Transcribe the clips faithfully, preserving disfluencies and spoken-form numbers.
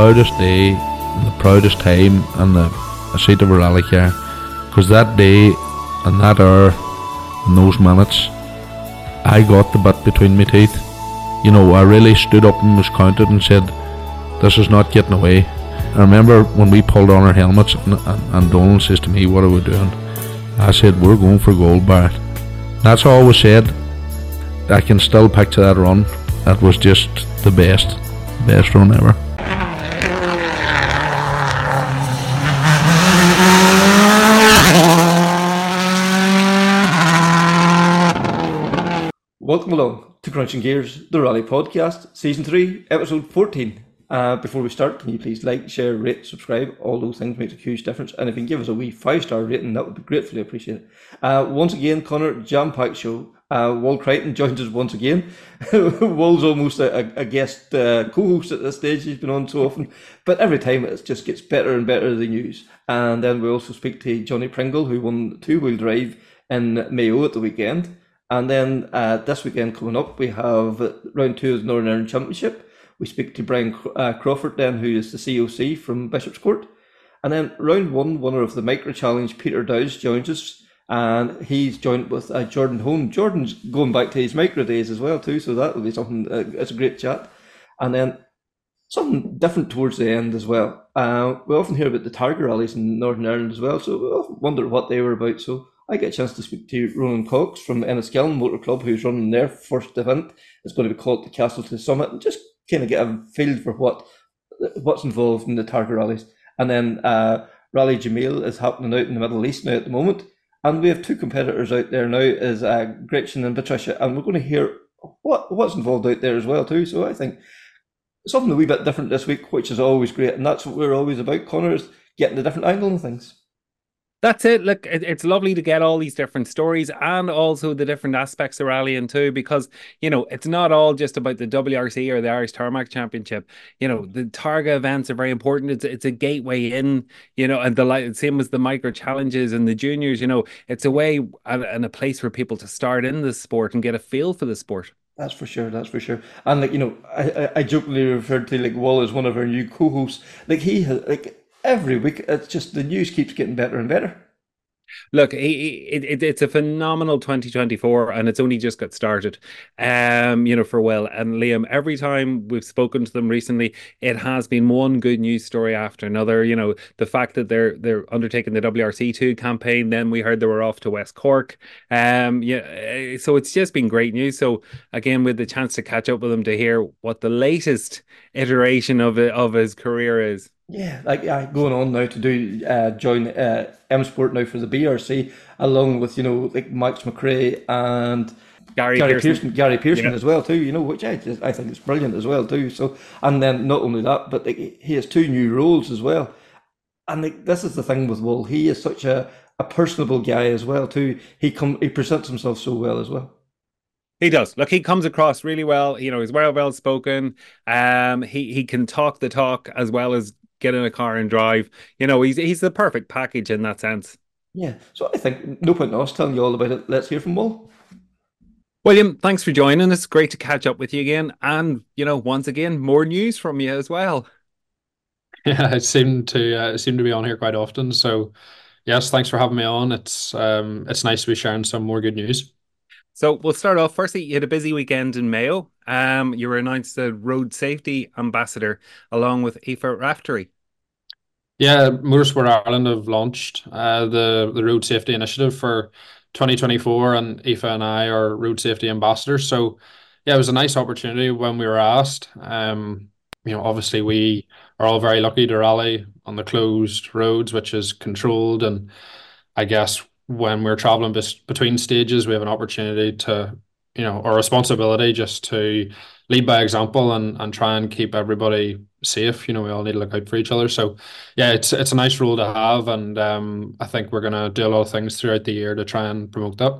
proudest day, and the proudest time, and the a seat of a rally car, because that day and that hour and those minutes, I got the bit between my teeth. You know, I really stood up and was counted and said, this is not getting away. I remember when we pulled on our helmets and, and, and Donald says to me, what are we doing? I said, we're going for gold, Barrett. That's all we said. I can still picture that run. That was just the best, best run ever. Welcome along to Crunching Gears, the Rally Podcast, Season three, Episode fourteen. Uh, before we start, can you please like, share, rate, subscribe? All those things make a huge difference. And if you can give us a wee five-star rating, that would be gratefully appreciated. Uh, once again, Connor, jam-packed show. Uh, Wal Crichton joins us once again. Wal's almost a, a guest uh, co-host at this stage. He's been on so often. But every time it just gets better and better, the news. And then we also speak to Johnny Pringle, who won two-wheel drive in Mayo at the weekend. And then uh, this weekend coming up, we have round two of the Northern Ireland Championship. We speak to Brian uh, Crawford then, who is the C O C from Bishopscourt. And then round one, winner of the Micro Challenge, Peter Dowes, joins us. And he's joined with uh, Jordan Hone. Jordan's going back to his micro days as well too, so that will be something, uh, it's a great chat. And then something different towards the end as well. Uh, we often hear about the Tiger rallies in Northern Ireland as well, so we often wonder what they were about. So I get a chance to speak to Ronan Cox from Enniskillen Motor Club, who's running their first event. It's going to be called the Castle to Summit, and just kind of get a feel for what what's involved in the Targa rallies. And then uh, Rally Jameel is happening out in the Middle East now at the moment, and we have two competitors out there now, is uh, Gretchen and Patricia, and we're going to hear what what's involved out there as well too. So I think something a wee bit different this week, which is always great, and that's what we're always about, Connor, is getting the different angle on things. That's it. Look, it, it's lovely to get all these different stories and also the different aspects of rallying too, because, you know, it's not all just about the W R C or the Irish Tarmac Championship. You know, the Targa events are very important. It's it's a gateway in, you know, and the same as the micro challenges and the juniors, you know, it's a way and, and a place for people to start in the sport and get a feel for the sport. That's for sure. That's for sure. And like, you know, I, I, I jokingly referred to like Wal as one of our new co-hosts. Like he has like, every week, it's just the news keeps getting better and better. Look, it, it, it's a phenomenal twenty twenty-four, and it's only just got started. Um, you know, for Will and Liam, every time we've spoken to them recently, it has been one good news story after another. You know, the fact that they're they're undertaking the W R C two campaign. Then we heard they were off to West Cork. Um, yeah, so it's just been great news. So again, with the chance to catch up with him to hear what the latest iteration of it, of his career is. Yeah, like uh, going on now to do uh, join uh, M Sport now for the B R C, along with, you know, like Max McRae and Gary, Gary Pearson. Pearson, Gary Pearson Yeah. as well too. You know, which I just, I think is brilliant as well too. So, and then not only that, but like, he has two new roles as well. And like, this is the thing with Wal, he is such a, a personable guy as well too. He come he presents himself so well as well. He does. Look, he comes across really well. You know, he's well well spoken. Um, he he can talk the talk as well as get in a car and drive. You know, he's he's the perfect package in that sense. Yeah. So I think no point in us telling you all about it. Let's hear from Wal. William, thanks for joining us. Great to catch up with you again. And, you know, once again, more news from you as well. Yeah, I seem to uh, seem to be on here quite often. So yes, thanks for having me on. It's um it's nice to be sharing some more good news. So we'll start off. Firstly, you had a busy weekend in Mayo. Um, you were announced the road safety ambassador along with Aoife Raftery. Yeah, Motorsport Ireland have launched uh, the the road safety initiative for twenty twenty-four, and Aoife and I are road safety ambassadors. So yeah, it was a nice opportunity when we were asked. Um, you know, obviously we are all very lucky to rally on the closed roads, which is controlled, and I guess when we're traveling bes- between stages, we have an opportunity to, you know, our responsibility just to lead by example and, and try and keep everybody safe. You know, we all need to look out for each other. So yeah, it's it's a nice role to have, and um, I think we're going to do a lot of things throughout the year to try and promote that.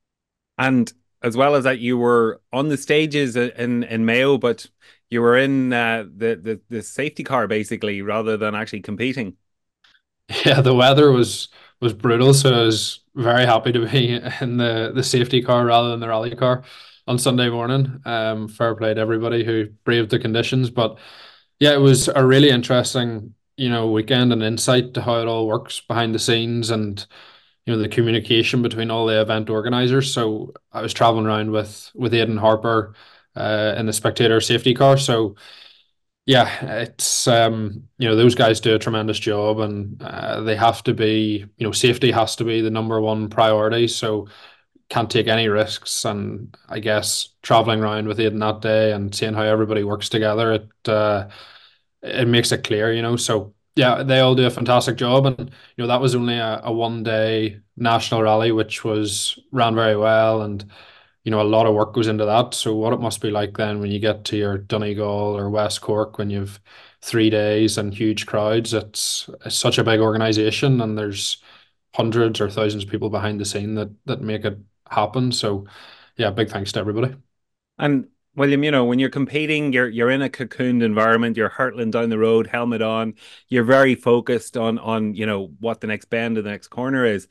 And as well as that, you were on the stages in, in Mayo, but you were in uh, the, the, the safety car basically rather than actually competing. Yeah, the weather was was brutal, so I was very happy to be in the the safety car rather than the rally car on Sunday morning. Um, fair play to everybody who braved the conditions, but Yeah, it was a really interesting, you know, weekend and insight to how it all works behind the scenes and, you know, the communication between all the event organizers. So I was traveling around with with Aidan Harper uh, in the spectator safety car. So yeah, it's um, you know, those guys do a tremendous job, and uh, they have to be, you know, safety has to be the number one priority. So can't take any risks. And I guess traveling around with Aidan that day and seeing how everybody works together, it uh, it makes it clear, you know. So yeah, they all do a fantastic job, and you know that was only a, a one day national rally, which was ran very well, and you know a lot of work goes into that. So what it must be like then when you get to your Donegal or West Cork when you've three days and huge crowds, it's it's such a big organization, and there's hundreds or thousands of people behind the scene that that make it happen. So yeah, big thanks to everybody. And William, you know, when you're competing, you're you're in a cocooned environment, you're hurtling down the road, helmet on, you're very focused on on, you know, what the next bend or the next corner is.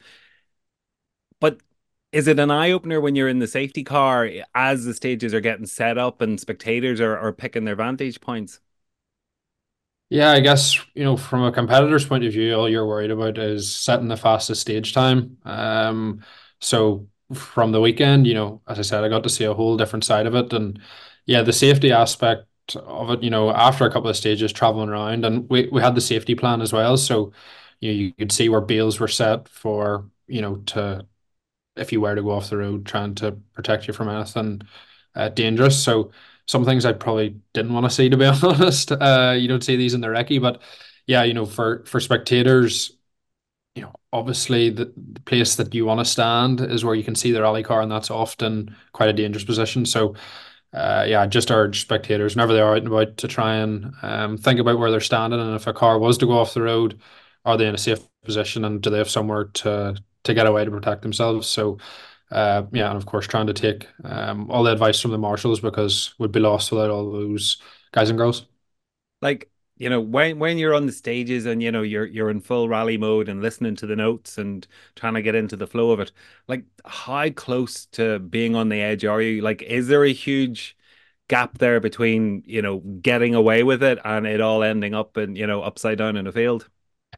But is it an eye opener when you're in the safety car as the stages are getting set up and spectators are, are picking their vantage points? Yeah, I guess, you know, from a competitor's point of view, all you're worried about is setting the fastest stage time. Um, so from the weekend, you know, as I said, I got to see a whole different side of it. And yeah, the safety aspect of it, you know, after a couple of stages traveling around, and we, we had the safety plan as well. So, you know, you could see where bales were set for, you know, to if you were to go off the road trying to protect you from anything uh, dangerous. So some things I probably didn't want to see, to be honest. Uh, you don't see these in the recce, but yeah, you know, for for spectators, you know, obviously the, the place that you want to stand is where you can see the rally car, and that's often quite a dangerous position. So uh, yeah, just urge spectators whenever they are out and about to try and um, think about where they're standing, and if a car was to go off the road, are they in a safe position, and do they have somewhere to to get away to protect themselves? So, uh, yeah, and of course, trying to take um, all the advice from the marshals, because we'd be lost without all those guys and girls. Like, you know, when when you're on the stages and you know you're you're in full rally mode and listening to the notes and trying to get into the flow of it, like how close to being on the edge are you? Like, is there a huge gap there between, you know, getting away with it and it all ending up in, you know, upside down in a field?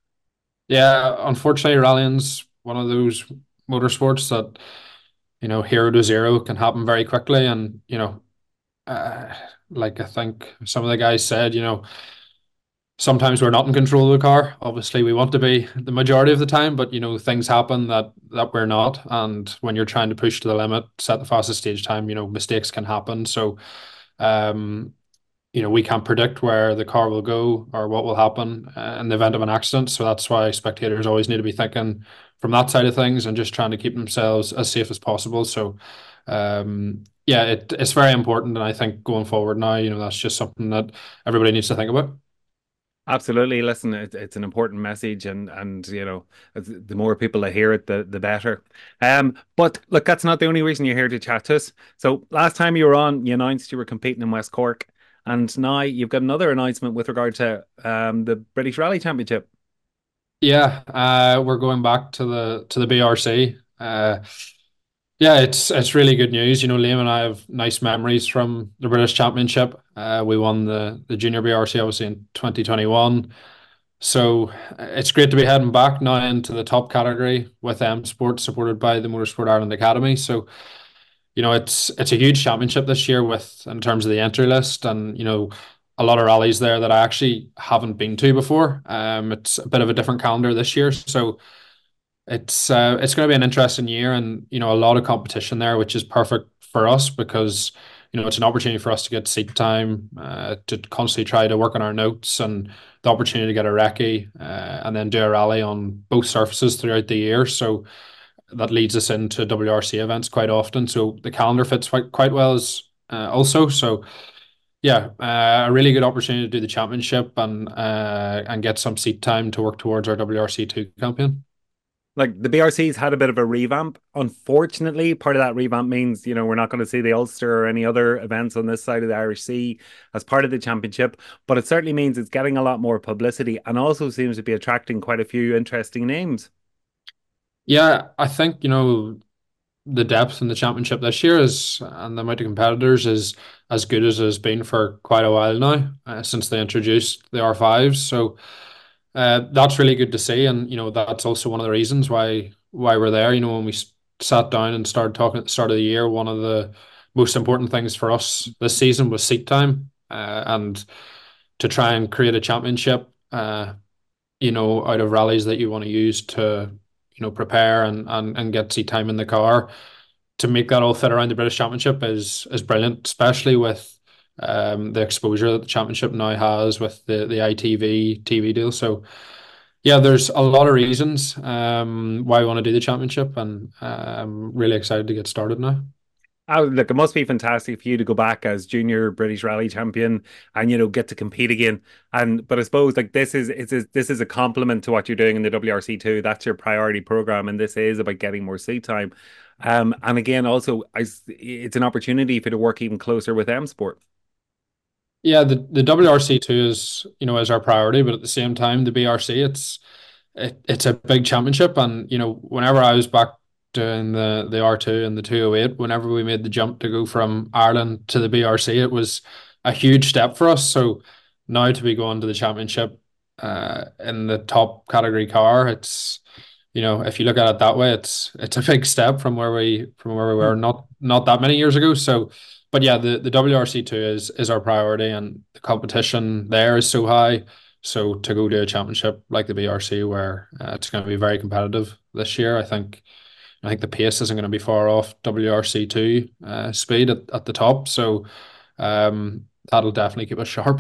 Yeah, unfortunately, rallying's one of those motorsports that, you know, hero to zero can happen very quickly. And, you know, uh, like I think some of the guys said, you know, sometimes we're not in control of the car. Obviously, we want to be the majority of the time, but you know, things happen that that we're not. And when you're trying to push to the limit, set the fastest stage time, you know, mistakes can happen. So, um, you know, we can't predict where the car will go or what will happen uh, in the event of an accident. So that's why spectators always need to be thinking from that side of things and just trying to keep themselves as safe as possible. So, um, yeah, it, it's very important. And I think going forward now, you know, that's just something that everybody needs to think about. Absolutely. Listen, it, it's an important message, and and you know, the more people that hear it, the the better. Um, but look, that's not the only reason you're here to chat to us. So last time you were on, you announced you were competing in West Cork, and now you've got another announcement with regard to um the British Rally Championship. Yeah, uh, we're going back to the to the B R C. Uh, yeah, it's it's really good news. You know, Liam and I have nice memories from the British Championship. Uh, we won the the Junior B R C obviously in twenty twenty-one. So it's great to be heading back now into the top category with M Sport, supported by the Motorsport Ireland Academy. So you know, it's it's a huge championship this year with in terms of the entry list, and you know, a lot of rallies there that I actually haven't been to before. Um, it's a bit of a different calendar this year, so it's uh, it's going to be an interesting year, and you know, a lot of competition there, which is perfect for us because you know it's an opportunity for us to get seat time, uh, to constantly try to work on our notes, and the opportunity to get a recce, uh, and then do a rally on both surfaces throughout the year. So that leads us into W R C events quite often. So the calendar fits quite quite well as uh, also. So yeah, uh, a really good opportunity to do the championship and uh, and get some seat time to work towards our W R C two campaign. Like, the B R C's had a bit of a revamp. Unfortunately, part of that revamp means, you know, we're not going to see the Ulster or any other events on this side of the Irish Sea as part of the championship. But it certainly means it's getting a lot more publicity and also seems to be attracting quite a few interesting names. Yeah, I think you know the depth in the championship this year is and the amount of competitors is as good as it has been for quite a while now, uh, since they introduced the R fives. So uh, that's really good to see, and you know that's also one of the reasons why why we're there. You know, when we s- sat down and started talking at the start of the year, one of the most important things for us this season was seat time, uh, and to try and create a championship, uh, you know, out of rallies that you want to use to, you know, prepare and and, and get seat time in the car to make that all fit around the British Championship is is brilliant, especially with um the exposure that the championship now has with the the I T V T V deal. So yeah, there's a lot of reasons um why I want to do the championship, and I'm really excited to get started now. Oh, look, it must be fantastic for you to go back as junior British Rally champion and you know get to compete again. And but I suppose like this is it's a, this is a compliment to what you're doing in the W R C two. That's your priority program, and this is about getting more seat time. Um, and again, also, I, it's an opportunity for you to work even closer with M Sport. Yeah, the, the W R C two is, you know, is our priority, but at the same time, the B R C, it's it, it's a big championship. And, you know, whenever I was back doing the, the R two and the two oh eight, whenever we made the jump to go from Ireland to the B R C, it was a huge step for us. So now to be going to the championship uh, in the top category car, it's, you know, if you look at it that way, it's it's a big step from where we from where we were not not that many years ago. So, but yeah, the, the W R C two is is our priority, and the competition there is so high. So to go to a championship like the B R C, where uh, it's going to be very competitive this year, I think I think the pace isn't going to be far off W R C two uh, speed at, at the top. So um, that'll definitely keep us sharp.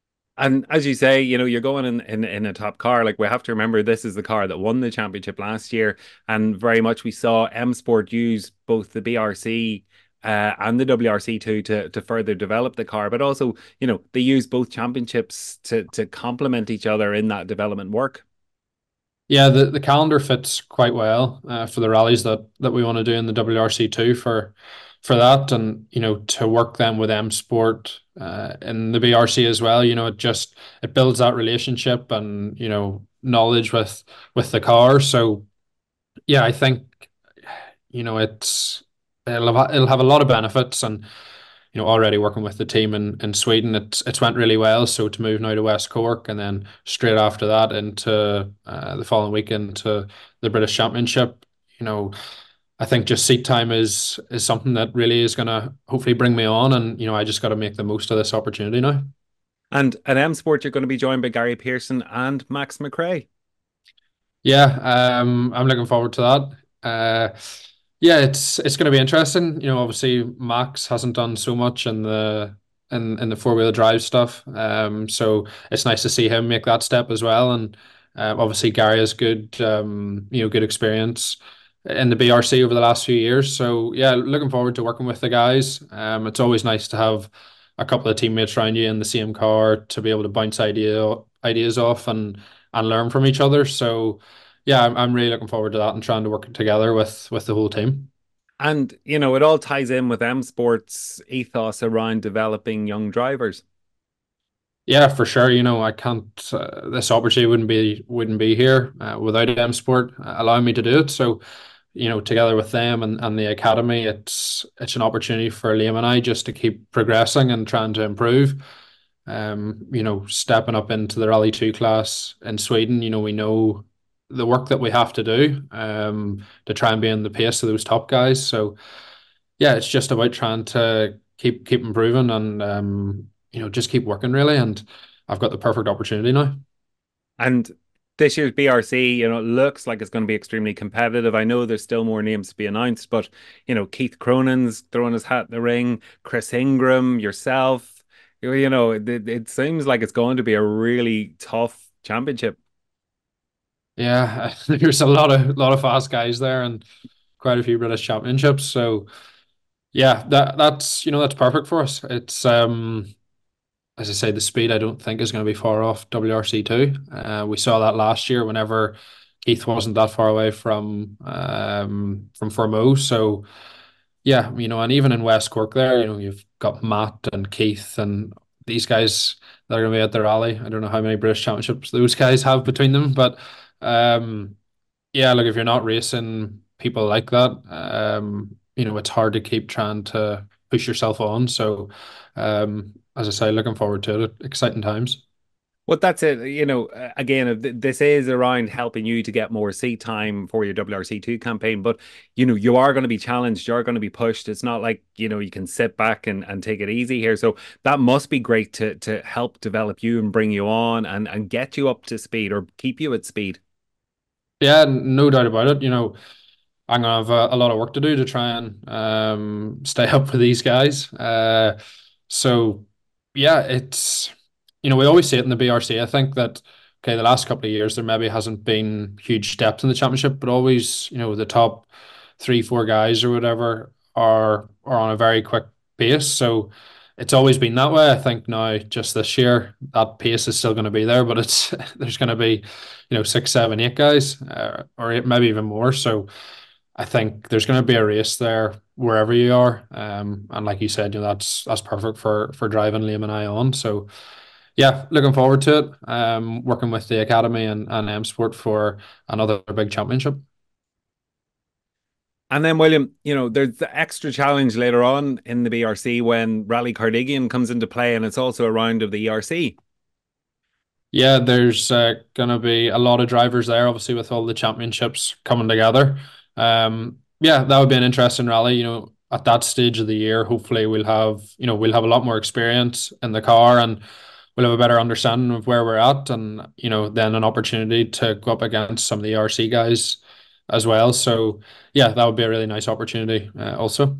And as you say, you know, you're going in, in in a top car. Like we have to remember, this is the car that won the championship last year, and very much we saw M Sport use both the B R C uh, and the W R C two to to further develop the car. But also, you know, they use both championships to to complement each other in that development work. Yeah, the, the calendar fits quite well uh, for the rallies that that we want to do in the W R C two for for that, and you know to work them with M Sport uh, in the B R C as well. You know, it just it builds that relationship and you know knowledge with with the car. So yeah, I think you know it's it'll have, it'll have a lot of benefits, and you know already working with the team in, in Sweden, it's it's went really well. So to move now to West Cork and then straight after that into uh, the following week into the British Championship, you know, I think just seat time is is something that really is going to hopefully bring me on, and you know I just got to make the most of this opportunity now. And at M Sport, you're going to be joined by Gary Pearson and Max McRae. Yeah, um, I'm looking forward to that. Uh, yeah, it's it's going to be interesting. You know, obviously Max hasn't done so much in the in in the four wheel drive stuff. Um, so it's nice to see him make that step as well. And uh, obviously Gary has good um, you know, good experience in the B R C over the last few years. So yeah, looking forward to working with the guys. Um, it's always nice to have a couple of teammates around you in the same car to be able to bounce idea ideas off and and learn from each other. So yeah, I'm I'm really looking forward to that and trying to work together with with the whole team. And, you know, it all ties in with M Sport's ethos around developing young drivers. Yeah, for sure. You know, I can't. Uh, this opportunity wouldn't be wouldn't be here uh, without M Sport uh, allowing me to do it. So, you know, together with them and, and the academy, it's it's an opportunity for Liam and I just to keep progressing and trying to improve. Um, you know, stepping up into the Rally Two class in Sweden. You know, we know the work that we have to do um to try and be in the pace of those top guys. So yeah, it's just about trying to keep keep improving and um, you know, just keep working really. And I've got the perfect opportunity now. And this year's B R C, you know, looks like it's going to be extremely competitive. I know there's still more names to be announced, but, you know, Keith Cronin's throwing his hat in the ring, Chris Ingram, yourself, you you know, it, it seems like it's going to be a really tough championship. Yeah, there's a lot of lot of fast guys there and quite a few British championships. So yeah, that that's you know that's perfect for us. It's um as I say, the speed I don't think is going to be far off W R C two. Uh, we saw that last year whenever Keith wasn't that far away from um from Formose. So yeah, you know, and even in West Cork there, you know, you've got Matt and Keith and these guys that are going to be at the rally. I don't know how many British championships those guys have between them, but um, yeah, look, if you're not racing people like that, um, you know, it's hard to keep trying to push yourself on. So, um, as I say, looking forward to it. Exciting times. Well, that's it. You know, uh, again, uh, th- this is around helping you to get more seat time for your W R C two campaign. But, you know, you are going to be challenged. You're going to be pushed. It's not like, you know, you can sit back and, and take it easy here. So that must be great to to help develop you and bring you on and, and get you up to speed or keep you at speed. Yeah, no doubt about it. You know, I'm gonna have a, a lot of work to do to try and um, stay up with these guys. Uh, so yeah, it's you know we always say it in the B R C. I think that okay, the last couple of years there maybe hasn't been huge depth in the championship, but always you know the top three, four guys or whatever are are on a very quick pace. So it's always been that way. I think now just this year that pace is still going to be there, but it's there's going to be you know six, seven, eight guys, uh, or eight, maybe even more. So. I think there's going to be a race there wherever you are, um, and like you said, you know that's that's perfect for for driving Liam and I on. So yeah, looking forward to it. Um, working with the academy and and M Sport for another big championship. And then, William, you know, there's the extra challenge later on in the B R C when Rally Cardigan comes into play, and it's also a round of the E R C. Yeah, there's uh, going to be a lot of drivers there, obviously with all the championships coming together. Um, yeah, that would be an interesting rally. You know, at that stage of the year, hopefully we'll have you know we'll have a lot more experience in the car and we'll have a better understanding of where we're at, and you know then an opportunity to go up against some of the E R C guys as well. So yeah, that would be a really nice opportunity uh, also.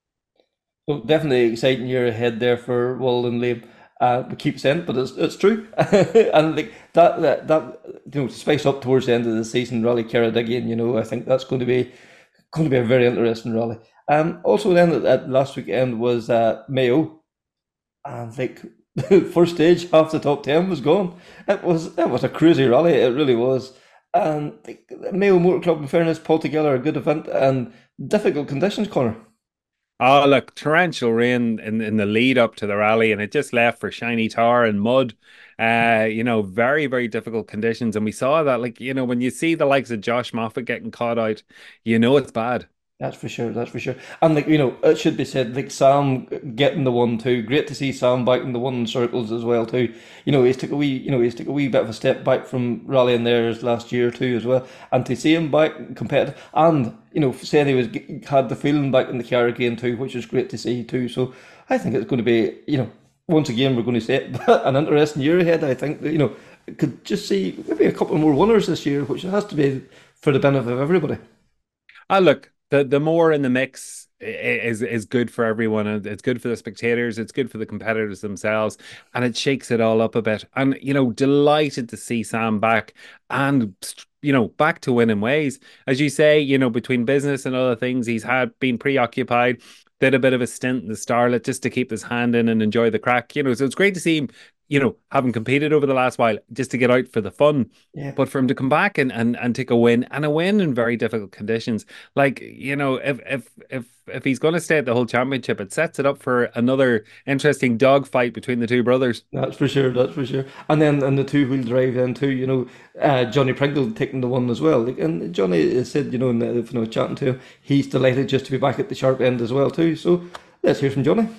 Well, definitely exciting year ahead there for Walden Liam. Uh, we keep saying it, but it's it's true. And like that, that that you know, to spice up towards the end of the season, Rally Ceredigion, you know, I think that's going to be going to be a very interesting rally. Um, also then at, at last weekend was uh, Mayo, and like first stage, half the top ten was gone. It was it was a crazy rally. It really was. And like, Mayo Motor Club, in fairness, pulled together a good event and difficult conditions, Connor. Oh, look, torrential rain in, in the lead up to the rally, and it just left for shiny tar and mud. Uh, you know, very, very difficult conditions. And we saw that, like, you know, when you see the likes of Josh Moffat getting caught out, you know it's bad. That's for sure. That's for sure. And like you know, it should be said, like Sam getting the one too. Great to see Sam back in the one in circles as well too. You know, he's took a wee, you know, he's took a wee bit of a step back from rallying there last year too as well. And to see him back competitive, and you know, saying he was had the feeling back in the car again too, which is great to see too. So I think it's going to be, you know, once again we're going to say it, an interesting year ahead. I think that, you know, could just see maybe a couple more winners this year, which has to be for the benefit of everybody. Ah, look, the the more in the mix is is good for everyone, and it's good for the spectators, it's good for the competitors themselves, and it shakes it all up a bit. And you know, delighted to see Sam back and you know back to winning ways, as you say. You know, between business and other things, he's had been preoccupied. Did a bit of a stint in the Starlet just to keep his hand in and enjoy the crack. You know, so it's great to see him. You know, having competed over the last while, just to get out for the fun. Yeah. But for him to come back and, and, and take a win and a win in very difficult conditions, like, you know, if if if if he's going to stay at the whole championship, it sets it up for another interesting dogfight between the two brothers. That's for sure. That's for sure. And then and the two wheel drive then too. You know, uh, Johnny Pringle taking the one as well. Like, and Johnny has said, you know, in the, you know, chatting to him, he's delighted just to be back at the sharp end as well too. So let's hear from Johnny.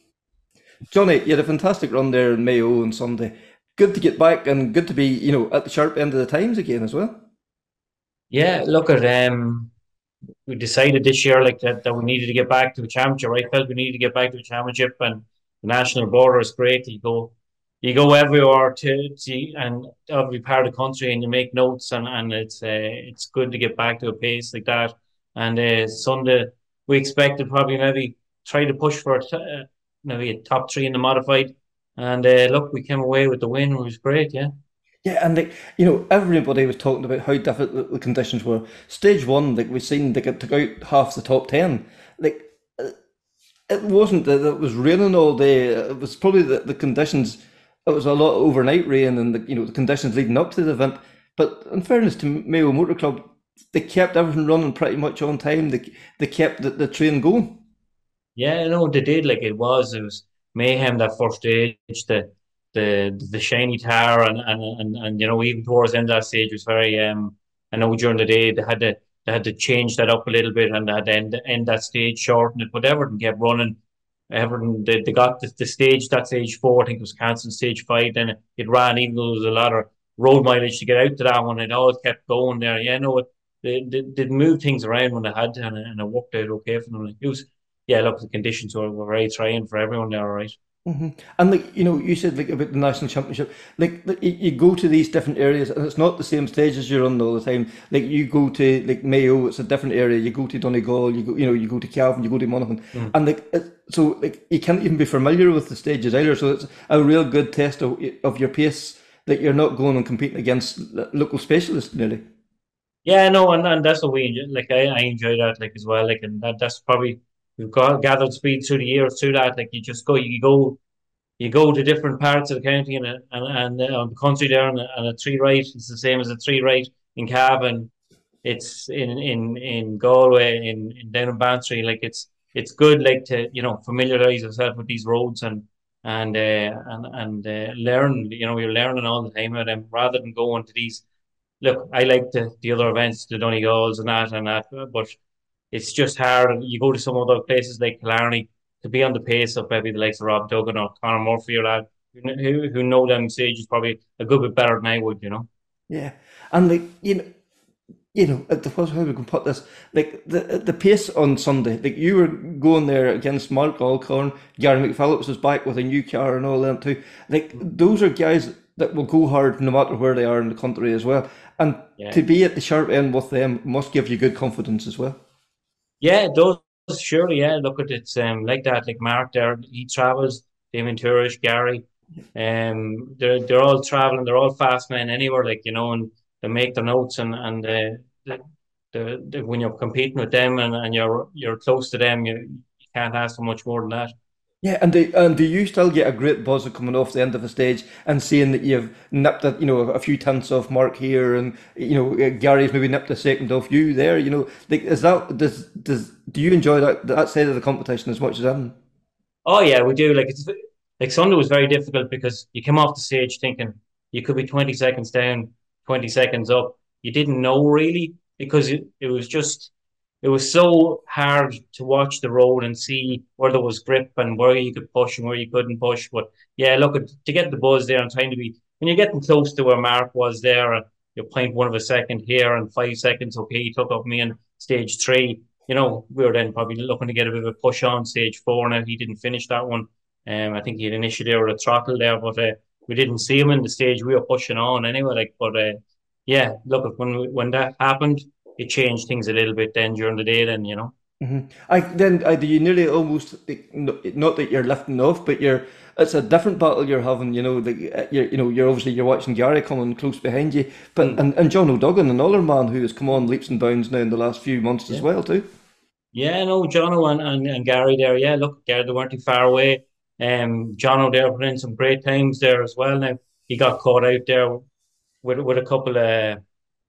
Johnny, you had a fantastic run there in Mayo on Sunday. Good to get back and good to be, you know, at the sharp end of the times again as well. Yeah, look at um we decided this year like that that we needed to get back to the championship. I felt we needed to get back to the championship, and the national border is great. You go you go everywhere to see and every part of the country, and you make notes, and, and it's uh, it's good to get back to a pace like that. And uh, Sunday we expected probably maybe try to push for uh, maybe a top three in the modified, and uh, look, we came away with the win. It was great, yeah. Yeah, and like you know, everybody was talking about how difficult the conditions were. Stage one, like we've seen, they took out half the top ten. Like uh, it wasn't that it was raining all day. It was probably the, the conditions. It was a lot of overnight rain, and the you know the conditions leading up to the event. But in fairness to Mayo Motor Club, they kept everything running pretty much on time. They they kept the, the train going. Yeah, no, they did. Like it was, it was mayhem that first stage. The the the shiny tar, and and and, and you know even towards the end of that stage was very. Um, I know during the day they had the they had to change that up a little bit and they had to end, end that stage, shorten it. But Everton kept running. Everton, they, they got the, the stage, that stage four, I think it was cancelled, stage five, then it, it ran, even though there was a lot of road mileage to get out to that one. It always kept going there. Yeah, no, it, they, they, they moved things around when they had to, and, and it worked out okay for them. Like, it was, yeah, look, the conditions were, were very trying for everyone there, all right. Mm-hmm. And like you know, you said like about the national championship. Like, like you, you go to these different areas, and it's not the same stages you're on all the time. Like you go to like Mayo, it's a different area. You go to Donegal, you go, you know, you go to Cavan, you go to Monaghan, mm. and like it, so, like you can't even be familiar with the stages either. So it's a real good test of of your pace. That you're not going and competing against local specialists, nearly. Yeah, no, and, and that's what we enjoy. Like I, I enjoy that, like as well. Like, and that that's probably we've got gathered speed through the years through that. Like you just go, you go. You go to different parts of the county and a, and, and uh, on the country there, and a, and a three right. It's the same as a three right in Cavan. It's in in in Galway, in, in down in Bantry. Like it's it's good, like to you know familiarize yourself with these roads and and uh, and and uh, learn. You know, you're learning all the time with them rather than going to these. Look, I like the the other events, the Donegals and that and that, but it's just hard. You go to some other places like Killarney to be on the pace of maybe the likes of Rob Duggan or Conor Murphy or that who who know them stages probably a good bit better than I would, you know. Yeah, and like you know, you know, at the first how we can put this, like the the pace on Sunday, like you were going there against Mark Alcorn, Gary McPhillips was back with a new car and all that too. Like those are guys that will go hard no matter where they are in the country as well, and yeah. to be at the sharp end with them must give you good confidence as well. Yeah, those. Surely, yeah. Look at it's um like that. Like Mark, there he travels. Damien Tourish, Gary, um, they're they're all traveling. They're all fast men anywhere. Like you know, and they make their notes and and uh, the, the, the when you're competing with them and, and you're you're close to them, you, you can't ask for much more than that. Yeah, and do, and do you still get a great buzz of coming off the end of the stage and seeing that you've nipped a, you know a few tenths off Mark here, and you know Gary's maybe nipped a second off you there. You know, like is that does does do you enjoy that that side of the competition as much as them? Oh yeah, we do. Like it's like Sunday was very difficult because you came off the stage thinking you could be twenty seconds down, twenty seconds up. You didn't know really because it, it was just. It was so hard to watch the road and see where there was grip and where you could push and where you couldn't push. But yeah, look, to get the buzz there and trying to be, when you're getting close to where Mark was there, and you're point one of a second here and five seconds, okay, he took up me in stage three. You know, we were then probably looking to get a bit of a push on stage four. Now he didn't finish that one. Um, I think he had an issue there with a throttle there, but uh, we didn't see him in the stage. We were pushing on anyway. Like, but uh, yeah, look, when when that happened, it changed things a little bit then during the day then, you know. Mm-hmm. I then I do you nearly almost not that you're lifting off, but you're it's a different battle you're having, you know, like you're you know, you're obviously you're watching Gary coming close behind you, but mm. and, and John O'Duggan, another man who has come on leaps and bounds now in the last few months yeah. as well too. Yeah, no, John and, and, and Gary there, yeah, look, Gary, they weren't too far away. Um John O'Dare put in some great times there as well. Now he got caught out there with with a couple of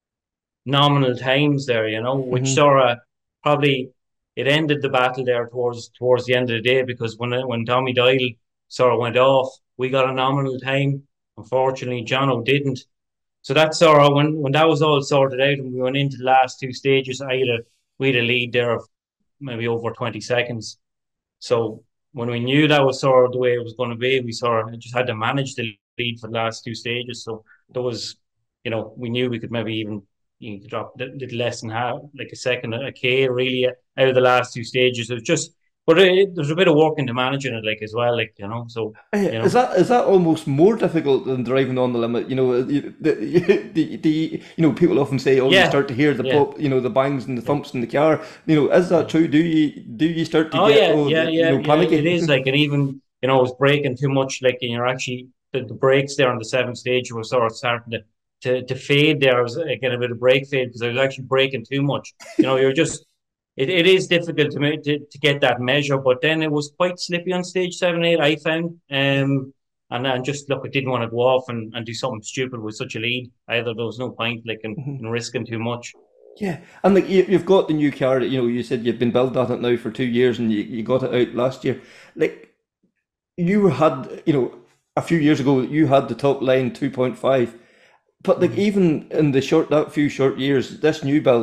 nominal times there, you know, which mm-hmm. sort of probably it ended the battle there towards towards the end of the day because when when Tommy Doyle sort of went off, we got a nominal time. Unfortunately, Jono didn't. So that's sort of when when that was all sorted out and we went into the last two stages, I had a we had a lead there of maybe over twenty seconds. So when we knew that was sort of the way it was going to be, we sort of just had to manage the lead for the last two stages. So there was, you know, we knew we could maybe even you could drop a little less than half, like a second, a K really out of the last two stages. It was just, but it, there's a bit of work into managing it, like as well, like you know. So you know. is that is that almost more difficult than driving on the limit? You know, the the, the, the you know people often say, oh, yeah. you start to hear the yeah. pop, you know, the bangs and the thumps yeah. in the car. You know, is that true? Do you do you start to oh, get yeah, oh, yeah, the, yeah, you know, panicky? Yeah, it is like, and even you know, it's braking too much, like, and you're actually the, the brakes there on the seventh stage were sort of starting to. To, to fade there, I was getting a bit of brake fade because I was actually braking too much. You know, you're just, it, it is difficult to, make, to to get that measure, but then it was quite slippy on stage seven, eight, I found. Um, and then just, look, I didn't want to go off and, and do something stupid with such a lead. Either there was no point, like, in, mm-hmm. in risking too much. Yeah, and like you, you've got the new car, you know, you said you've been building on it now for two years and you, you got it out last year. Like, you had, you know, a few years ago, you had the top line two point five. But like even in the short that few short years, this new build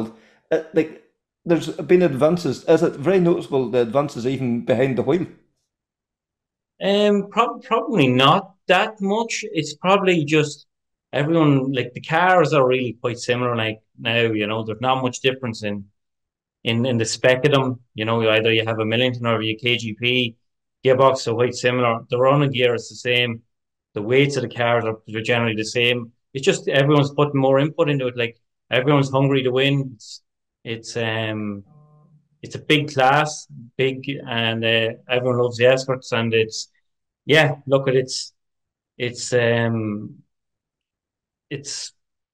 uh, like there's been advances. Is it very noticeable the advances even behind the wheel? Um, prob probably not that much. It's probably just everyone like the cars are really quite similar. Like now, you know, there's not much difference in in in the spec of them. You know, either you have a Millington or a K G P gearbox are quite similar. The running gear is the same. The weights of the cars are they're generally the same. It's just everyone's putting more input into it. Like everyone's hungry to win. It's it's um it's a big class, big, and uh, everyone loves the escorts, and it's yeah. Look at it's it's um it's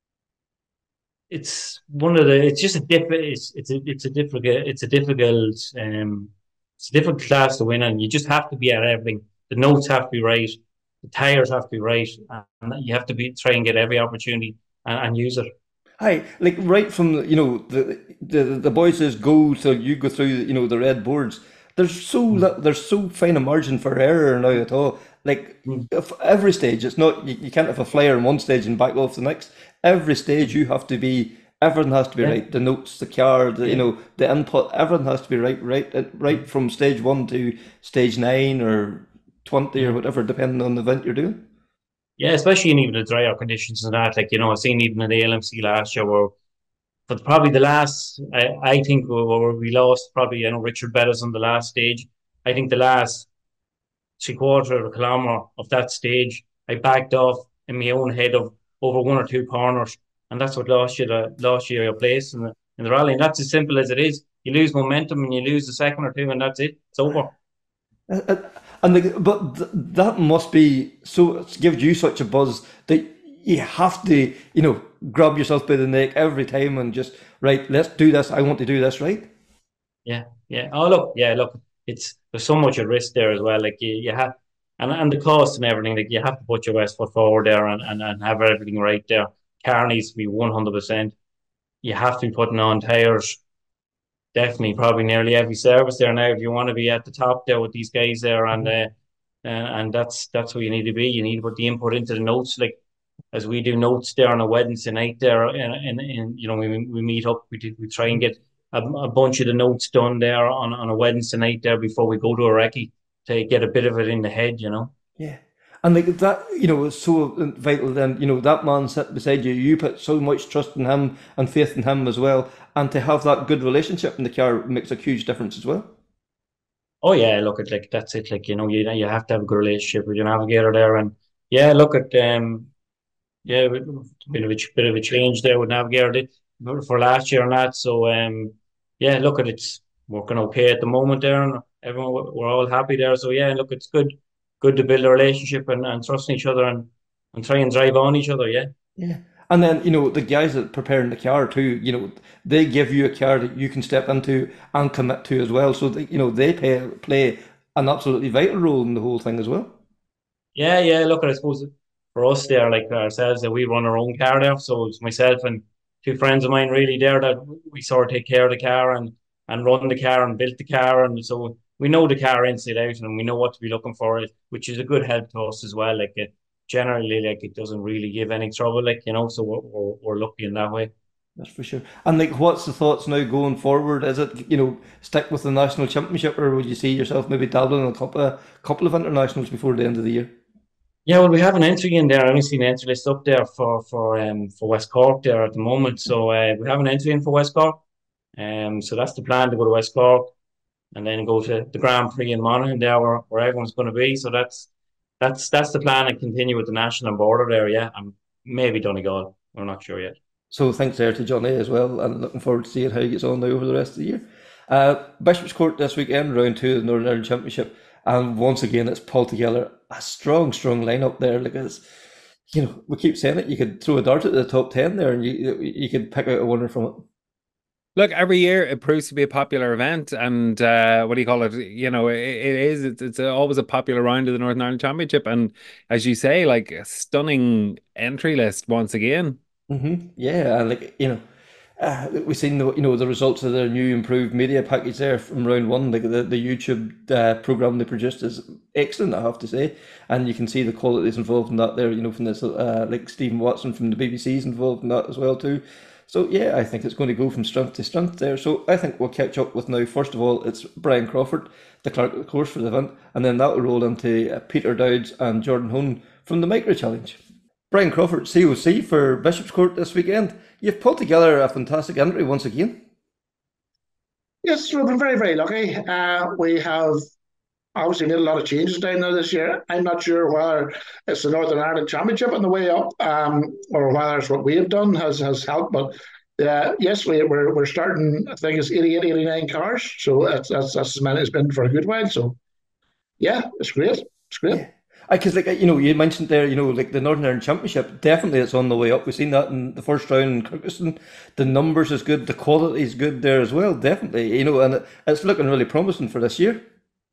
it's one of the it's just a diff it's it's a it's a difficult it's a difficult um it's a difficult class to win, and you just have to be at everything. The notes have to be right, the tires have to be right, and you have to be try and get every opportunity and, and use it. Hi, like right from the, you know the the the boys says go till you go through you know the red boards. There's so li- there's so fine a margin for error now at all. Like Mm. if every stage, it's not you, you can't have a flyer in one stage and back off the next. Every stage you have to be everything has to be Yeah, right. The notes, the car, the you yeah, know the input, everything has to be right, right, uh, right from stage one to stage nine or twenty or yeah. whatever, depending on the event you're doing. Yeah, especially in even the drier conditions and that. Like, you know, I've seen even in the L M C last year where but probably the last, I, I think where where we lost probably, you know, Richard Bettis on the last stage. I think the last three quarter of a kilometre of that stage, I backed off in my own head of over one or two corners, and that's what lost you the lost you your place in the in the rally. And that's as simple as it is. You lose momentum and you lose the second or two, and that's it. It's over. Uh, uh, And the, but th that must be so it gives you such a buzz that you have to, you know, grab yourself by the neck every time and just right, let's do this. I want to do this, right? Yeah, yeah. Oh look, yeah, look. It's there's so much at risk there as well. Like you, you have, and and the cost and everything. Like you have to put your best foot forward there and and, and have everything right there. Car needs to be one hundred percent. You have to be putting on tires. Definitely, probably nearly every service there now. If you want to be at the top there with these guys there, and Mhm. uh, uh, and that's that's where you need to be. You need to put the input into the notes, like as we do notes there on a Wednesday night there, and and, and you know we we meet up. We do, we try and get a, a bunch of the notes done there on on a Wednesday night there before we go to a recce to get a bit of it in the head, you know. Yeah. And like that, you know, is so vital. Then, you know, that man sitting beside you, you put so much trust in him and faith in him as well. And to have that good relationship in the car makes a huge difference as well. Oh yeah, look at like that's it. Like you know, you you have to have a good relationship with your navigator there, and yeah, look at um yeah, bit of a bit of a change there with navigator did for last year and that. So um yeah, look at it's working okay at the moment there, and everyone we're all happy there. So yeah, look, it's good good to build a relationship and, and trusting each other and and try and drive on each other. Yeah. Yeah. And then, you know, the guys that preparing the car too, you know, they give you a car that you can step into and commit to as well. So, they, you know, they play, play an absolutely vital role in the whole thing as well. Yeah, yeah. Look, I suppose for us there, like ourselves, that we run our own car there. So it's myself and two friends of mine really there that we sort of take care of the car and and run the car and build the car, and so we know the car inside out and we know what to be looking for, which is a good help to us as well. Like it generally, like it doesn't really give any trouble, like you know. So we're we're, we're lucky in that way. That's for sure. And like, what's the thoughts now going forward? Is it, you know, stick with the national championship, or would you see yourself maybe dabbling in a couple of couple of internationals before the end of the year? Yeah, well, we have an entry in there. I only seen an entry list up there for for um for West Cork there at the moment. So uh, we have an entry in for West Cork. Um, so that's the plan to go to West Cork and then go to the Grand Prix in Monaghan there where, where everyone's going to be. So that's that's that's the plan and continue with the national border there. Yeah, and maybe Donegal. We're not sure yet. So thanks there to Johnny as well, and looking forward to seeing how he gets on now over the rest of the year. Uh, Bishop's Court this weekend, round two of the Northern Ireland Championship, and once again it's pulled together a strong, strong lineup there. Like it's, you know, we keep saying it. You could throw a dart at the top ten there, and you you could pick out a winner from it. Look, every year it proves to be a popular event, and uh, what do you call it? You know, it, it is. It's, it's always a popular round of the Northern Ireland Championship, and as you say, like a stunning entry list once again. Hmm. Yeah, and like you know, uh, we've seen the you know the results of their new improved media package there from round one. Like the the YouTube uh, program they produced is excellent, I have to say, and you can see the qualities involved in that there. You know, from this uh, like Stephen Watson from the B B C's involved in that as well too. So yeah, I think it's going to go from strength to strength there. So I think we'll catch up with now. First of all, it's Brian Crawford, the clerk of the course for the event, and then that will roll into uh, Peter Dowds and Jordan Hone from the Micro Challenge. Brian Crawford, C O C for Bishop's Court this weekend. You've pulled together a fantastic entry once again. Yes, we've been very, very lucky. Uh, we have obviously made a lot of changes down there this year. I'm not sure whether it's the Northern Ireland Championship on the way up, um, or whether it's what we have done has, has helped. But uh, yes, we, we're we're starting, I think it's eighty-eight, eighty-nine cars. So that's, that's, that's as many as it's been for a good while. So yeah, it's great. It's great. Yeah. Because, like, you know, you mentioned there, you know, like the Northern Ireland Championship, definitely it's on the way up. We've seen that in the first round in Kirkiston. The numbers is good, the quality is good there as well, definitely, you know, and it, it's looking really promising for this year.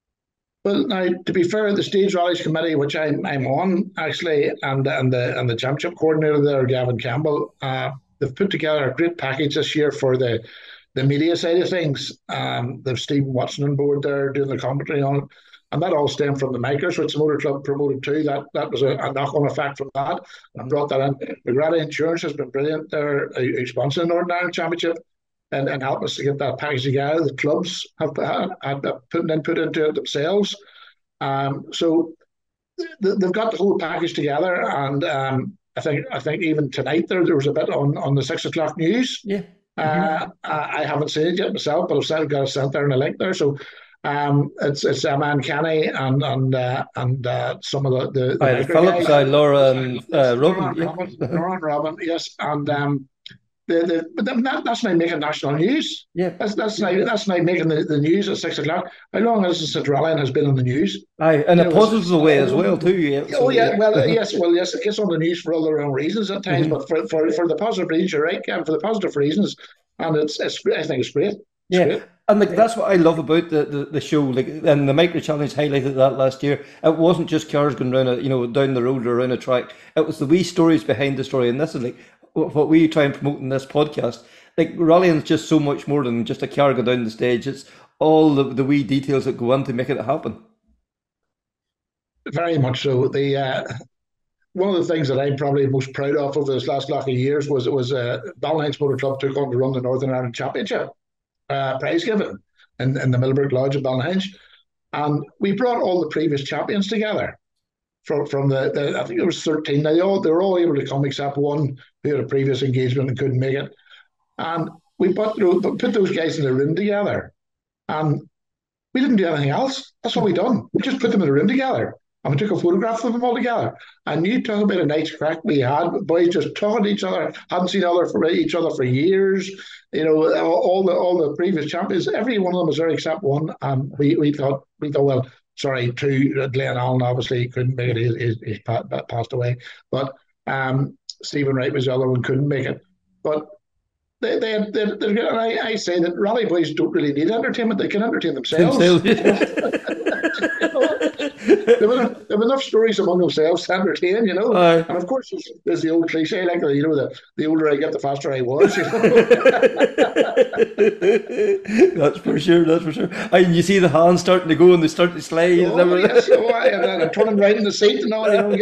Well, now, to be fair, the Stage Rallies Committee, which I'm, I'm on, actually, and, and, the, and the championship coordinator there, Gavin Campbell, uh, they've put together a great package this year for the, the media side of things. Um, they've Stephen Watson on board there doing the commentary on it. And that all stemmed from the Makers, which the Motor Club promoted too. That that was a, a knock-on effect from that, and brought that in. McGrady Insurance has been brilliant there, who sponsored the Northern Ireland Championship, and, and helped us to get that package together. The clubs have had, had put an input into it themselves. Um, so th- they've got the whole package together, and um, I think I think even tonight there there was a bit on, on the six o'clock news. Yeah. Mm-hmm. Uh, I, I haven't seen it yet myself, but I've got it sent there in a link there. So. Um, it's it's Eman Kenny and and uh, and uh, some of the the, the Aye, Phillips, uh, Laura and uh, Robin, Laura, Robin, yeah. Laura and Robin, yes, and um, the the but that, that's now making national news. Yeah, that's that's now that's now making the, the news at six o'clock. How long has the Saint Rallian has been on the news? Aye, and you it puzzles away as well too. Yeah. Oh so, yeah, well uh, yes, well yes, it gets on the news for all the wrong reasons at times, mm-hmm. but for, for for the positive reasons, you're right, Kevin, for the positive reasons, and it's it's I think it's great. It's yeah. Great. And like that's what I love about the, the, the show. Like, and the Micro Challenge highlighted that last year. It wasn't just cars going around a, you know, down the road or around a track. It was the wee stories behind the story. And this is like what we try and promote in this podcast. Like, rallying is just so much more than just a car go down the stage. It's all the, the wee details that go on to make it happen. Very much so. The uh, one of the things that I'm probably most proud of over this last lot of years was it was uh, Ballyhinch Motor Club took on to run the Northern Ireland Championship. Uh, prize given in, in the Millbrook Lodge at Ballyhinch, and we brought all the previous champions together from from the, the I think it was thirteen. Now they all they were all able to come except one who had a previous engagement and couldn't make it, and we put put those guys in the room together, and we didn't do anything else. That's what we done. We just put them in a room together. And we took a photograph of them all together. And you talk about a nice crack we had. Boys just talking to each other, hadn't seen other for each other for years. You know, all the all the previous champions, every one of them was there except one. And we, we thought, we thought, well, sorry, two, Glenn Allen obviously couldn't make it. He's, he's, he's passed away. But um, Stephen Wright was the other one, couldn't make it. But they, they, they, they I, I say that rally boys don't really need entertainment. They can entertain themselves. There were enough, there were enough stories among themselves to entertain, you know. Aye. And of course, there's, there's the old cliche, like, you know, the, the older I get, the faster I was. You know? That's for sure, that's for sure. And you see the hands starting to go and they start to slide. Oh, and yes, oh, I, and I'm turning right in the seat and all, you know.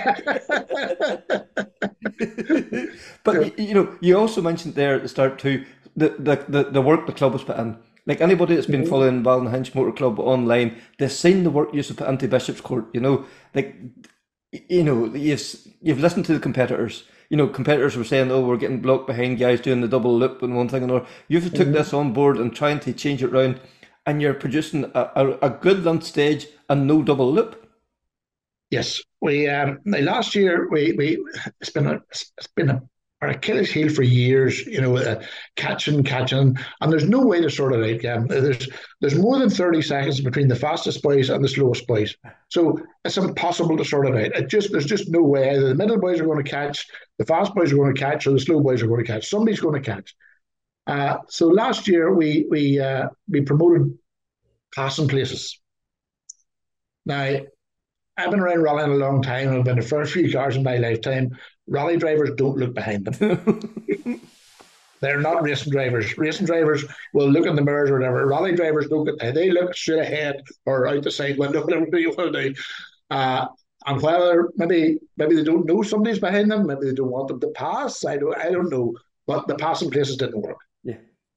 But, you know, you also mentioned there at the start too, the, the, the, the work the club has put in. Like, anybody that's been mm-hmm. following Ballyhinch Motor Club online, they've seen the work you put into Bishop's Court, you know. Like, you know, you've, you've listened to the competitors. You know, competitors were saying, oh, we're getting blocked behind guys doing the double loop and one thing and another. You've mm-hmm. took this on board and trying to change it around, and you're producing a, a, a good length stage and no double loop. Yes. We um, last year, we, we it's been a, it's been a our Achilles heel for years, you know, uh, catching, catching, and there's no way to sort it out. Yeah, there's there's more than thirty seconds between the fastest boys and the slowest boys, so it's impossible to sort it out. It just there's just no way. Either the middle boys are going to catch, the fast boys are going to catch, or the slow boys are going to catch. Somebody's going to catch. Uh, so last year we we uh, we promoted passing places. Now, I've been around rallying a long time. I've been the first few cars in my lifetime. Rally drivers don't look behind them. They're not racing drivers. Racing drivers will look in the mirrors or whatever. Rally drivers don't get, they look straight ahead or out the side window, whatever you want to do. Uh, and whether maybe maybe they don't know somebody's behind them, maybe they don't want them to pass. I don't I don't know. but the passing places didn't work. Yeah.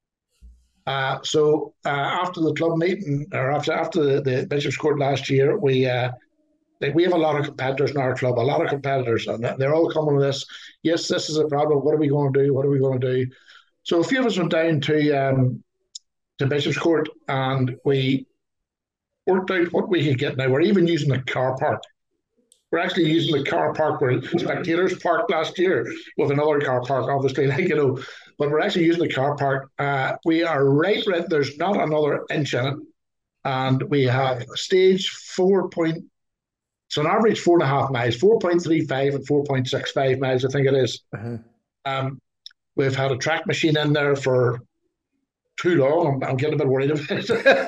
Uh, so uh, after the club meeting, or after after the, the Bishop's Court last year, we uh, like we have a lot of competitors in our club, a lot of competitors, and they're all coming with this. Yes, this is a problem. What are we going to do? What are we going to do? So a few of us went down to um, to Bishop's Court, and we worked out what we could get. Now we're even using the car park. We're actually using the car park where spectators parked last year with another car park, obviously, like, you know, but we're actually using the car park. Uh, we are right, right, there's not another inch in it. And we have stage four point, so an average four and a half miles, four point three five and four point six five miles, I think it is. Uh-huh. Um, we've had a track machine in there for too long. I'm, I'm getting a bit worried about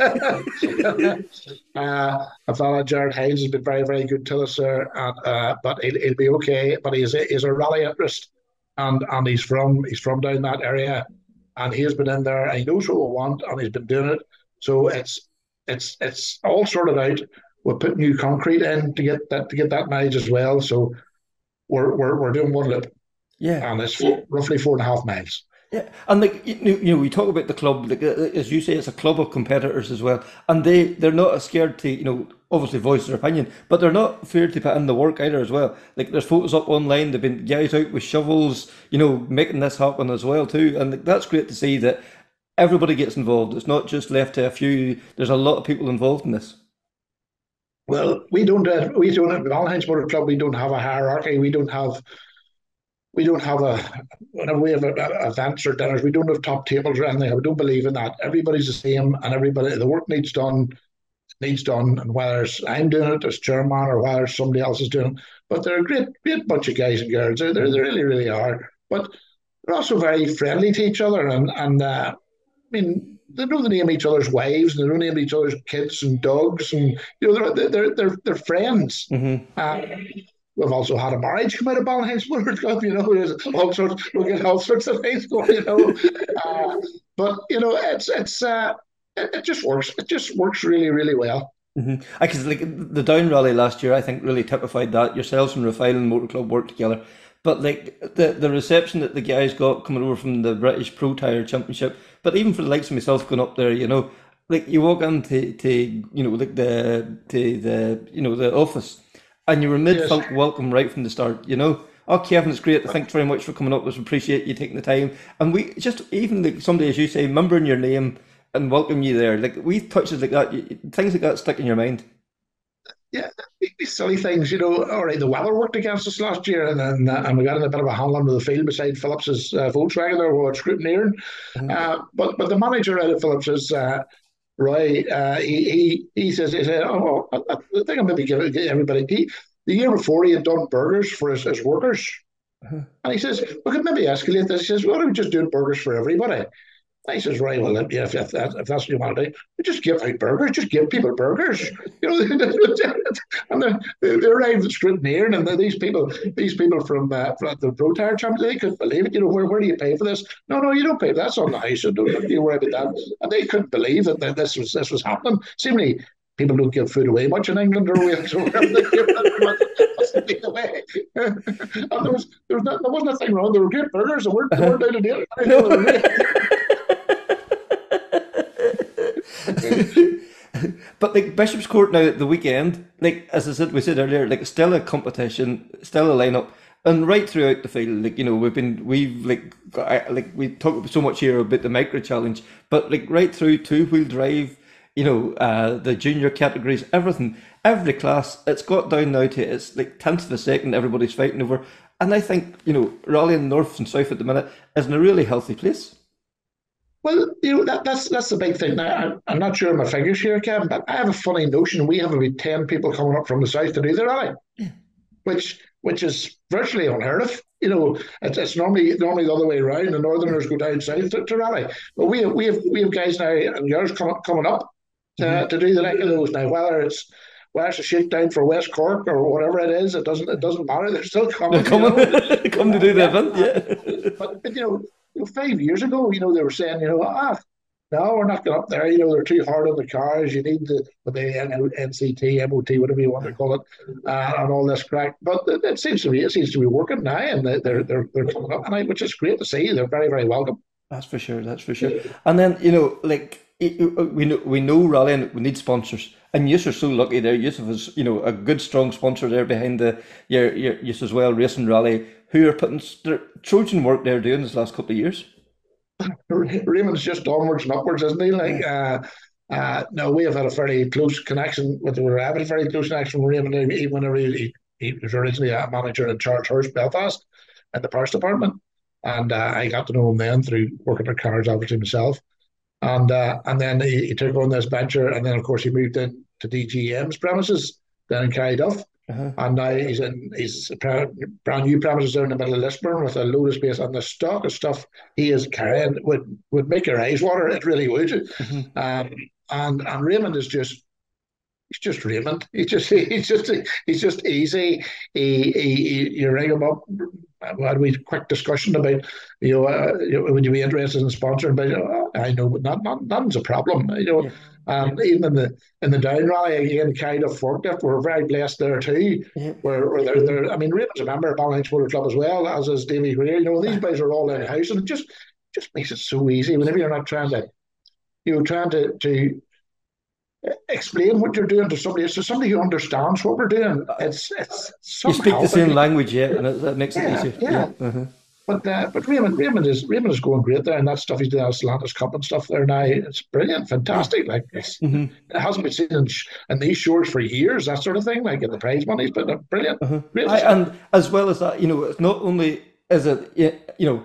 it. uh, I thought Jared Haynes has been very, very good to us there, and, uh, but he'll, he'll be okay. But he's a, he's a rally interest, and and he's from he's from down that area, and he has been in there. And he knows what we want, and he's been doing it. So it's it's it's all sorted out. We'll put new concrete in to get that to get that mileage as well. So we're we're we're doing one loop. Yeah, and it's four, roughly four and a half miles. Yeah, and like you know, you know, we talk about the club, like as you say, it's a club of competitors as well, and they they're not scared to, you know, obviously voice their opinion, but they're not feared to put in the work either as well. Like there's photos up online, they've been guys out with shovels, you know, making this happen as well too, and that's great to see that everybody gets involved. It's not just left to a few. There's a lot of people involved in this. Well, we don't uh, we don't at Valentine's Motor Club. We don't have a hierarchy. We don't have. We don't have a, whenever we have a, a, events or dinners, we don't have top tables or anything. We don't believe in that. Everybody's the same, and everybody, the work needs done, needs done. And whether it's I'm doing it as chairman or whether somebody else is doing it, but they're a great, great bunch of guys and girls. They're, they're, they really, really are. But they're also very friendly to each other, and and uh, I mean, they know the name of each other's wives, and they know the name of each other's kids and dogs, and you know, they're they're they're, they're friends. Mm-hmm. Uh, We've also had a marriage come out of Ballinhames Motor Club, you know, there's all sorts, we'll get all sorts of things going, you know. Uh, but, you know, it's, it's, uh, it, it just works. It just works really, really well. Mm-hmm. Because like the Down Rally last year, I think really typified that. Yourselves and Rafiling Motor Club worked together. But like the, the reception that the guys got coming over from the British Pro Tire Championship, but even for the likes of myself going up there, you know, like you walk into, to, you know, like the, to the, you know, the office, and you were mid-funk yes. welcome right from the start, you know. Oh, Kevin, it's great. Thanks very much for coming up. We appreciate you taking the time. And we just, even like somebody, as you say, remembering your name and welcome you there. Like, we touches like that, things like that stick in your mind. Yeah, these silly things, you know. All right, the weather worked against us last year, and then uh, and we got in a bit of a handle under the field beside Phillips's uh, Volkswagen there, while scrutineering. Mm-hmm. Uh, but but the manager out of Phillips is uh, Roy. Uh, he, he he says he said, oh, I, I think I'm maybe giving everybody. He, the year before, he had done burgers for his, his workers, uh-huh. and he says we could maybe escalate this. He says, why don't we just do burgers for everybody? I says, right, well, yeah, if, if, that, if that's what you want to do, just give out burgers, just give people burgers. You know, and they, they arrived at Scrutineering, and these people, these people from, uh, from the Pro Tire Championship, they couldn't believe it. You know, where, where do you pay for this? No, no, you don't pay. That's on the house. So don't, don't you worry about that. And they couldn't believe that, that this was this was happening. Seemingly, people don't give food away much in England, or Wales, or wherever they give it away. And there was there was not, there wasn't a thing wrong. They were great burgers. They weren't, they weren't out of date. But like Bishop's Court now at the weekend, like as I said, we said earlier, like still a competition, still a lineup, and right throughout the field, like you know, we've been we've like got, like we talk so much here about the micro challenge, but like right through two wheel drive, you know, uh, the junior categories, everything, every class, it's got down now to it's like tenth of a second everybody's fighting over, and I think you know, rallying north and south at the minute is in a really healthy place. Well, you know, that, that's that's the big thing. Now, I'm, I'm not sure of my figures here, Kevin, but I have a funny notion. We have about ten people coming up from the south to do the rally, yeah. which which is virtually unheard of. You know, it's, it's normally normally the other way around. The northerners go down south to, to rally, but we have we have we have guys now and yours coming coming up to, mm-hmm. to do the like of those now. Whether it's whether it's a shakedown for West Cork or whatever it is, it doesn't it doesn't matter. They're still coming. They're coming, you know? Come to do the event, yeah. But, but you know. Five years ago, you know, they were saying, you know, ah, No, we're not going up there. You know, they're too hard on the cars. You need the, the N C T, M O T, whatever you want to call it, uh, and all this crack. But it, it seems to be it seems to be working now, and they're they're they're coming up, and I, which is great to see. They're very very welcome. That's for sure. That's for sure. And then you know, like we know we know rallying, we need sponsors, and you are so lucky there. You have you know a good strong sponsor there behind the your your yes as well Racing Rally, who are putting Trojan work they're doing this last couple of years. Raymond's just onwards and upwards, isn't he? Like, uh, uh, no, we have had a very close connection with the Rabbit, very close connection with Raymond. Even whenever he, he was originally a manager in Charles Hurst, Belfast, in the Parish Department, and uh, I got to know him then through working at cars, obviously myself, and uh, and then he, he took on this venture, and then of course he moved in to D G M's premises down in Carryduff. Uh-huh. And now he's in he's brand new premises there in the middle of Lisburn with a load of space, and the stock of stuff he is carrying would, would make your eyes water. It really would. Mm-hmm. Um, and and Raymond is just he's just Raymond. He's just he's just he's just easy. He, he, he you ring him up. We had a quick discussion about you know, uh, you know would you be interested in sponsoring? But you know, I know, but not not nothing's a problem. You know. Yeah. Um, even in the in the down rally again, kind of forklift, we're very blessed there too. Yeah. Where, where they're, they're, I mean, Raymond's a member of Ballylinks Motor Club as well, as is Davy Greer. You know, these guys are all in house, and it just just makes it so easy whenever you're not trying to, you know, trying to to explain what you're doing to somebody. It's to somebody who understands what we're doing. It's it's you speak the same language, yeah, and it, that makes it yeah, easier. Yeah. yeah. Uh-huh. But uh, but Raymond Raymond is Raymond is going great there, and that stuff he's doing at Stellantis Cup and stuff there now. It's brilliant, fantastic. Like it's, mm-hmm. It hasn't been seen in, in these shores for years, that sort of thing. Like in the prize money's been brilliant. Uh-huh. I, and as well as that, you know, it's not only is it you know,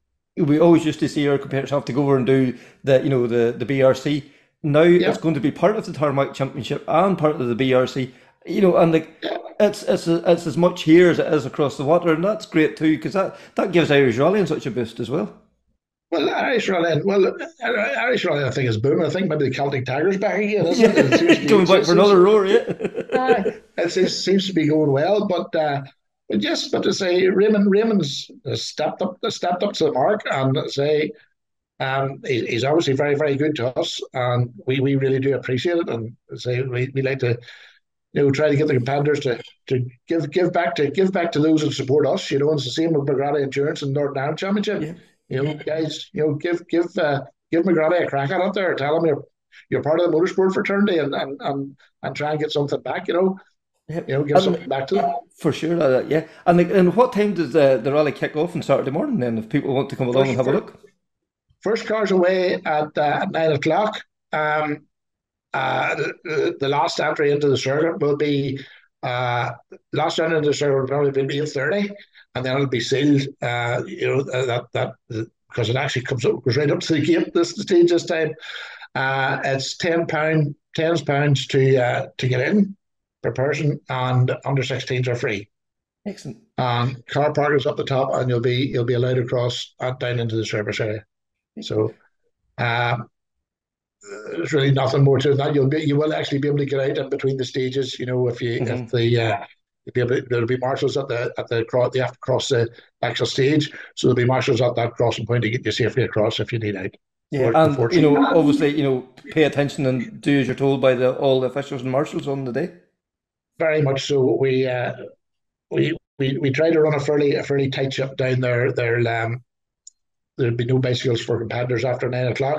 we always used to see our competitors have to go over and do the you know the the B R C. Now yeah. It's going to be part of the Tarmac Championship and part of the B R C. You know, and like yeah. it's it's it's as much here as it is across the water, and that's great too because that, that gives Irish rallying such a boost as well. Well, Irish rallying, well, Irish rallying I think is booming. I think maybe the Celtic Tigers back again, isn't it? it going back for another roar, yeah. uh, it, it seems to be going well, but uh, but yes, but to say Raymond Raymond's stepped up stepped up to the mark, and say um, he, he's obviously very very good to us, and we, we really do appreciate it, and say we, we like to. You know, try to get the competitors to, to give give back to give back to those that support us. You know, and it's the same with McGrady Endurance and Northern Ireland Championship. Yeah. You know, guys, you know, give give uh, give McGrady a crack at it there. Tell him you're you're part of the motorsport fraternity, and and and, and try and get something back. You know, yeah. you know, give and something back to them for sure. Uh, yeah, and like, and what time does the, the rally kick off on Saturday morning? Then, if people want to come along first, and have a look, first car's away at uh, at nine o'clock. Um. Uh, the, the last entry into the circuit will be uh, last entry into the circuit will probably be eight thirty, and then it'll be sealed. Uh, you know that that because it actually comes up goes right up to the gate this stage this time. Uh, it's ten pound, ten pounds to uh, to get in per person, and under sixteens are free. Excellent. Um, car park is up the top, and you'll be you'll be allowed across uh, down into the service area. So. Uh, There's really nothing more to that. You'll be, you will actually be able to get out in between the stages. You know, if you mm-hmm. if the uh, you'll be able to, there'll be marshals at the at the cross. They have to cross the actual stage, so there'll be marshals at that crossing point to get you safely across if you need out. Yeah, or, and you know, obviously, you know, pay attention and do as you're told by the all the officials and marshals on the day. Very much so. We uh, we we we try to run a fairly a fairly tight ship down there. There um, there'll be no bicycles for competitors after nine o'clock.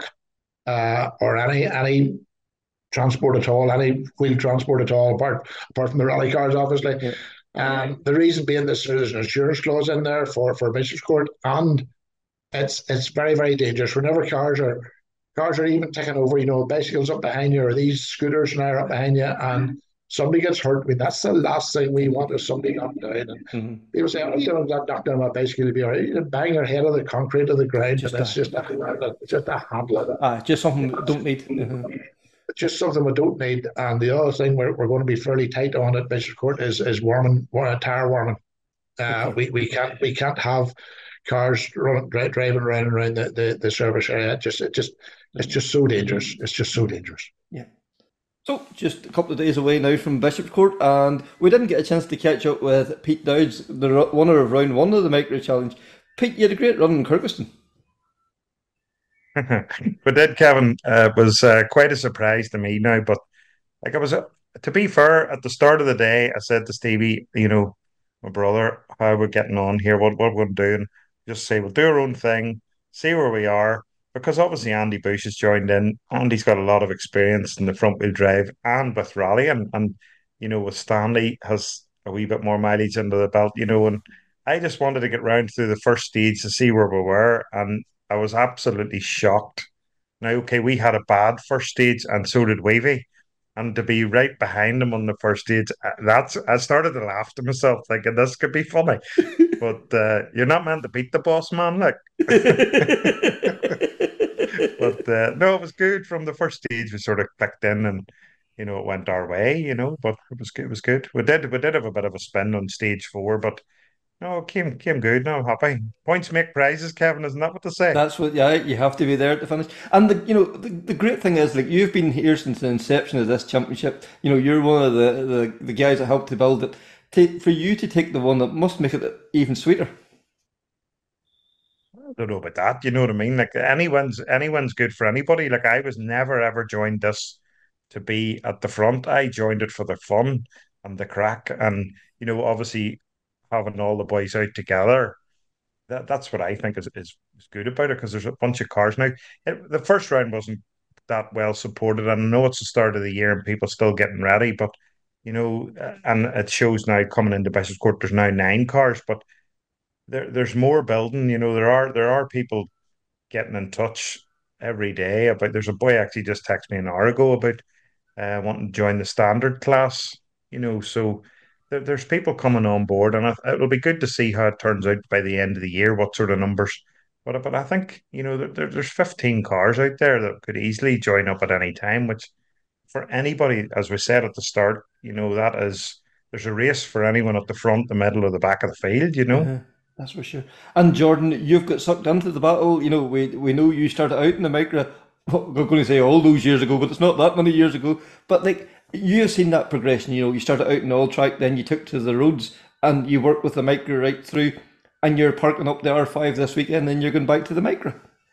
Uh, or any any transport at all, any wheel transport at all, apart apart from the rally cars, obviously. Yeah. Um, the reason being this, there's an insurance clause in there for for Bishop's Court, and it's it's very very dangerous. Whenever cars are cars are even taking over, you know, bicycles up behind you or these scooters now are up behind you, and somebody gets hurt. I mean, that's the last thing we want is somebody knocked down. And mm-hmm. people say, "Oh, you don't got knocked down by a bicycle, you'll be all right." You bang your head on the concrete of the ground, just and it's just a, it's just a handle of it. Ah, just something we don't need. Mm-hmm. It's just something we don't need. And the other thing we're we're going to be fairly tight on at Bishop's Court is is warming, tire warming. Uh, okay. we we can't we can't have cars running, driving around and around the, the, the service area. It just it just it's just so dangerous. It's just so dangerous. Yeah. So, just a couple of days away now from Bishop's Court, and we didn't get a chance to catch up with Pete Dowds, the winner of round one of the Micro Challenge. Pete, you had a great run in Kyrgyzstan. we did, Kevin. Uh, it was uh, quite a surprise to me now, but like I was, uh, to be fair, at the start of the day, I said to Stevie, you know, my brother, how we're getting on here, what what we're doing. Just say we'll do our own thing, see where we are, because obviously Andy Bush has joined in. Andy's got a lot of experience in the front wheel drive and with rallying, and you know, with Stanley has a wee bit more mileage under the belt, you know, and I just wanted to get round through the first stage to see where we were, and I was absolutely shocked. Now, okay, we had a bad first stage, and so did Wavy. And to be right behind him on the first stage, uh, that's I started to laugh to myself, thinking this could be funny. But uh, you're not meant to beat the boss man, like. But uh, no, it was good from the first stage. We sort of clicked in, and you know, it went our way. You know, but it was it was good. We did we did have a bit of a spin on stage four, but no, it came came good. No, I'm happy. Points make prizes, Kevin. Isn't that what they say? That's what, yeah, you have to be there to finish. And the, you know, the, the great thing is, like, you've been here since the inception of this championship. You know, you're one of the, the, the guys that helped to build it. To, for you to take the one that must make it even sweeter. I don't know about that. You know what I mean? Like anyone's anyone's good for anybody. Like I was never ever joined this to be at the front. I joined it for the fun and the crack, and you know, obviously having all the boys out together. That that's what I think is is, is good about it because there's a bunch of cars now. It, the first round wasn't that well supported, and I know it's the start of the year and people still getting ready, but you know, uh, and it shows now coming into Bishop's Court. There's now nine cars, but there there's more building. You know, there are there are people getting in touch every day about. There's a boy actually just texted me an hour ago about uh, wanting to join the standard class. You know, so there, there's people coming on board, and it, it'll be good to see how it turns out by the end of the year. What sort of numbers? But but I think you know there, there- there's fifteen cars out there that could easily join up at any time. Which for anybody, as we said at the start, you know that is there's a race for anyone at the front, the middle, or the back of the field. You know. Uh-huh. That's for sure. And Jordan, you've got sucked into the battle. You know, we we know you started out in the micro. Well, we're going to say all those years ago, but it's not that many years ago. But like you've seen that progression. You know, you started out in all track, then you took to the roads, and you worked with the micro right through. And you're parking up the R five this weekend, and you're going back to the micro.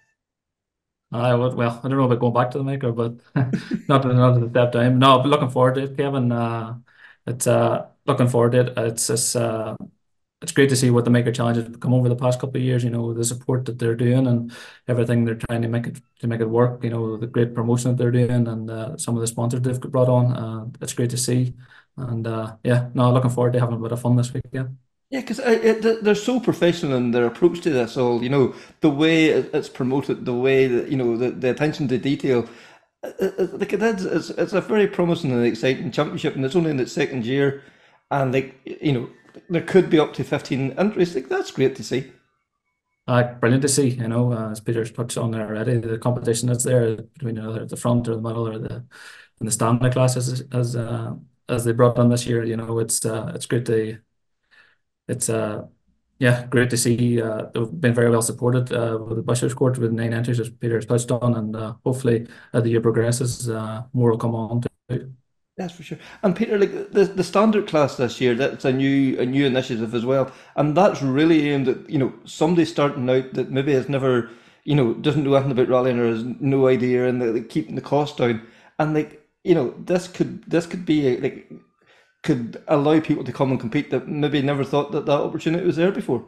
I would, well, I don't know about going back to the maker, but not another step down. No, but looking forward to it, Kevin. Uh, it's uh, looking forward to it. It's it's uh, it's great to see what the Maker Challenge has become over the past couple of years. You know, the support that they're doing and everything they're trying to make it to make it work. You know, the great promotion that they're doing and uh, some of the sponsors they've got brought on. Uh, it's great to see. And uh, yeah, no, looking forward to having a bit of fun this weekend. Yeah, because they're so professional in their approach to this all, you know, the way it- it's promoted, the way that, you know, the, the attention to detail. Uh, uh, uh, Like it is, it's, it's a very promising and exciting championship, and it's only in its second year. And, like, you know, there could be up to fifteen entries. Like, that's great to see. Uh, brilliant to see, you know, uh, as Peter's touched on there already, the competition that's there between either the front or the middle or the and the standard classes as uh, as they brought on this year. You know, it's uh, it's great to it's uh yeah, great to see. Uh, they've been very well supported uh, with the Bishop's Court with nine entries, as Peter has touched on, and uh, hopefully as the year progresses, uh, more will come on too. That's for sure. And Peter, like the the standard class this year, that's a new a new initiative as well, and that's really aimed at, you know, somebody starting out that maybe has never, you know, doesn't know anything about rallying or has no idea, and they're keeping the cost down. And, like, you know, this could this could be like could allow people to come and compete that maybe never thought that that opportunity was there before.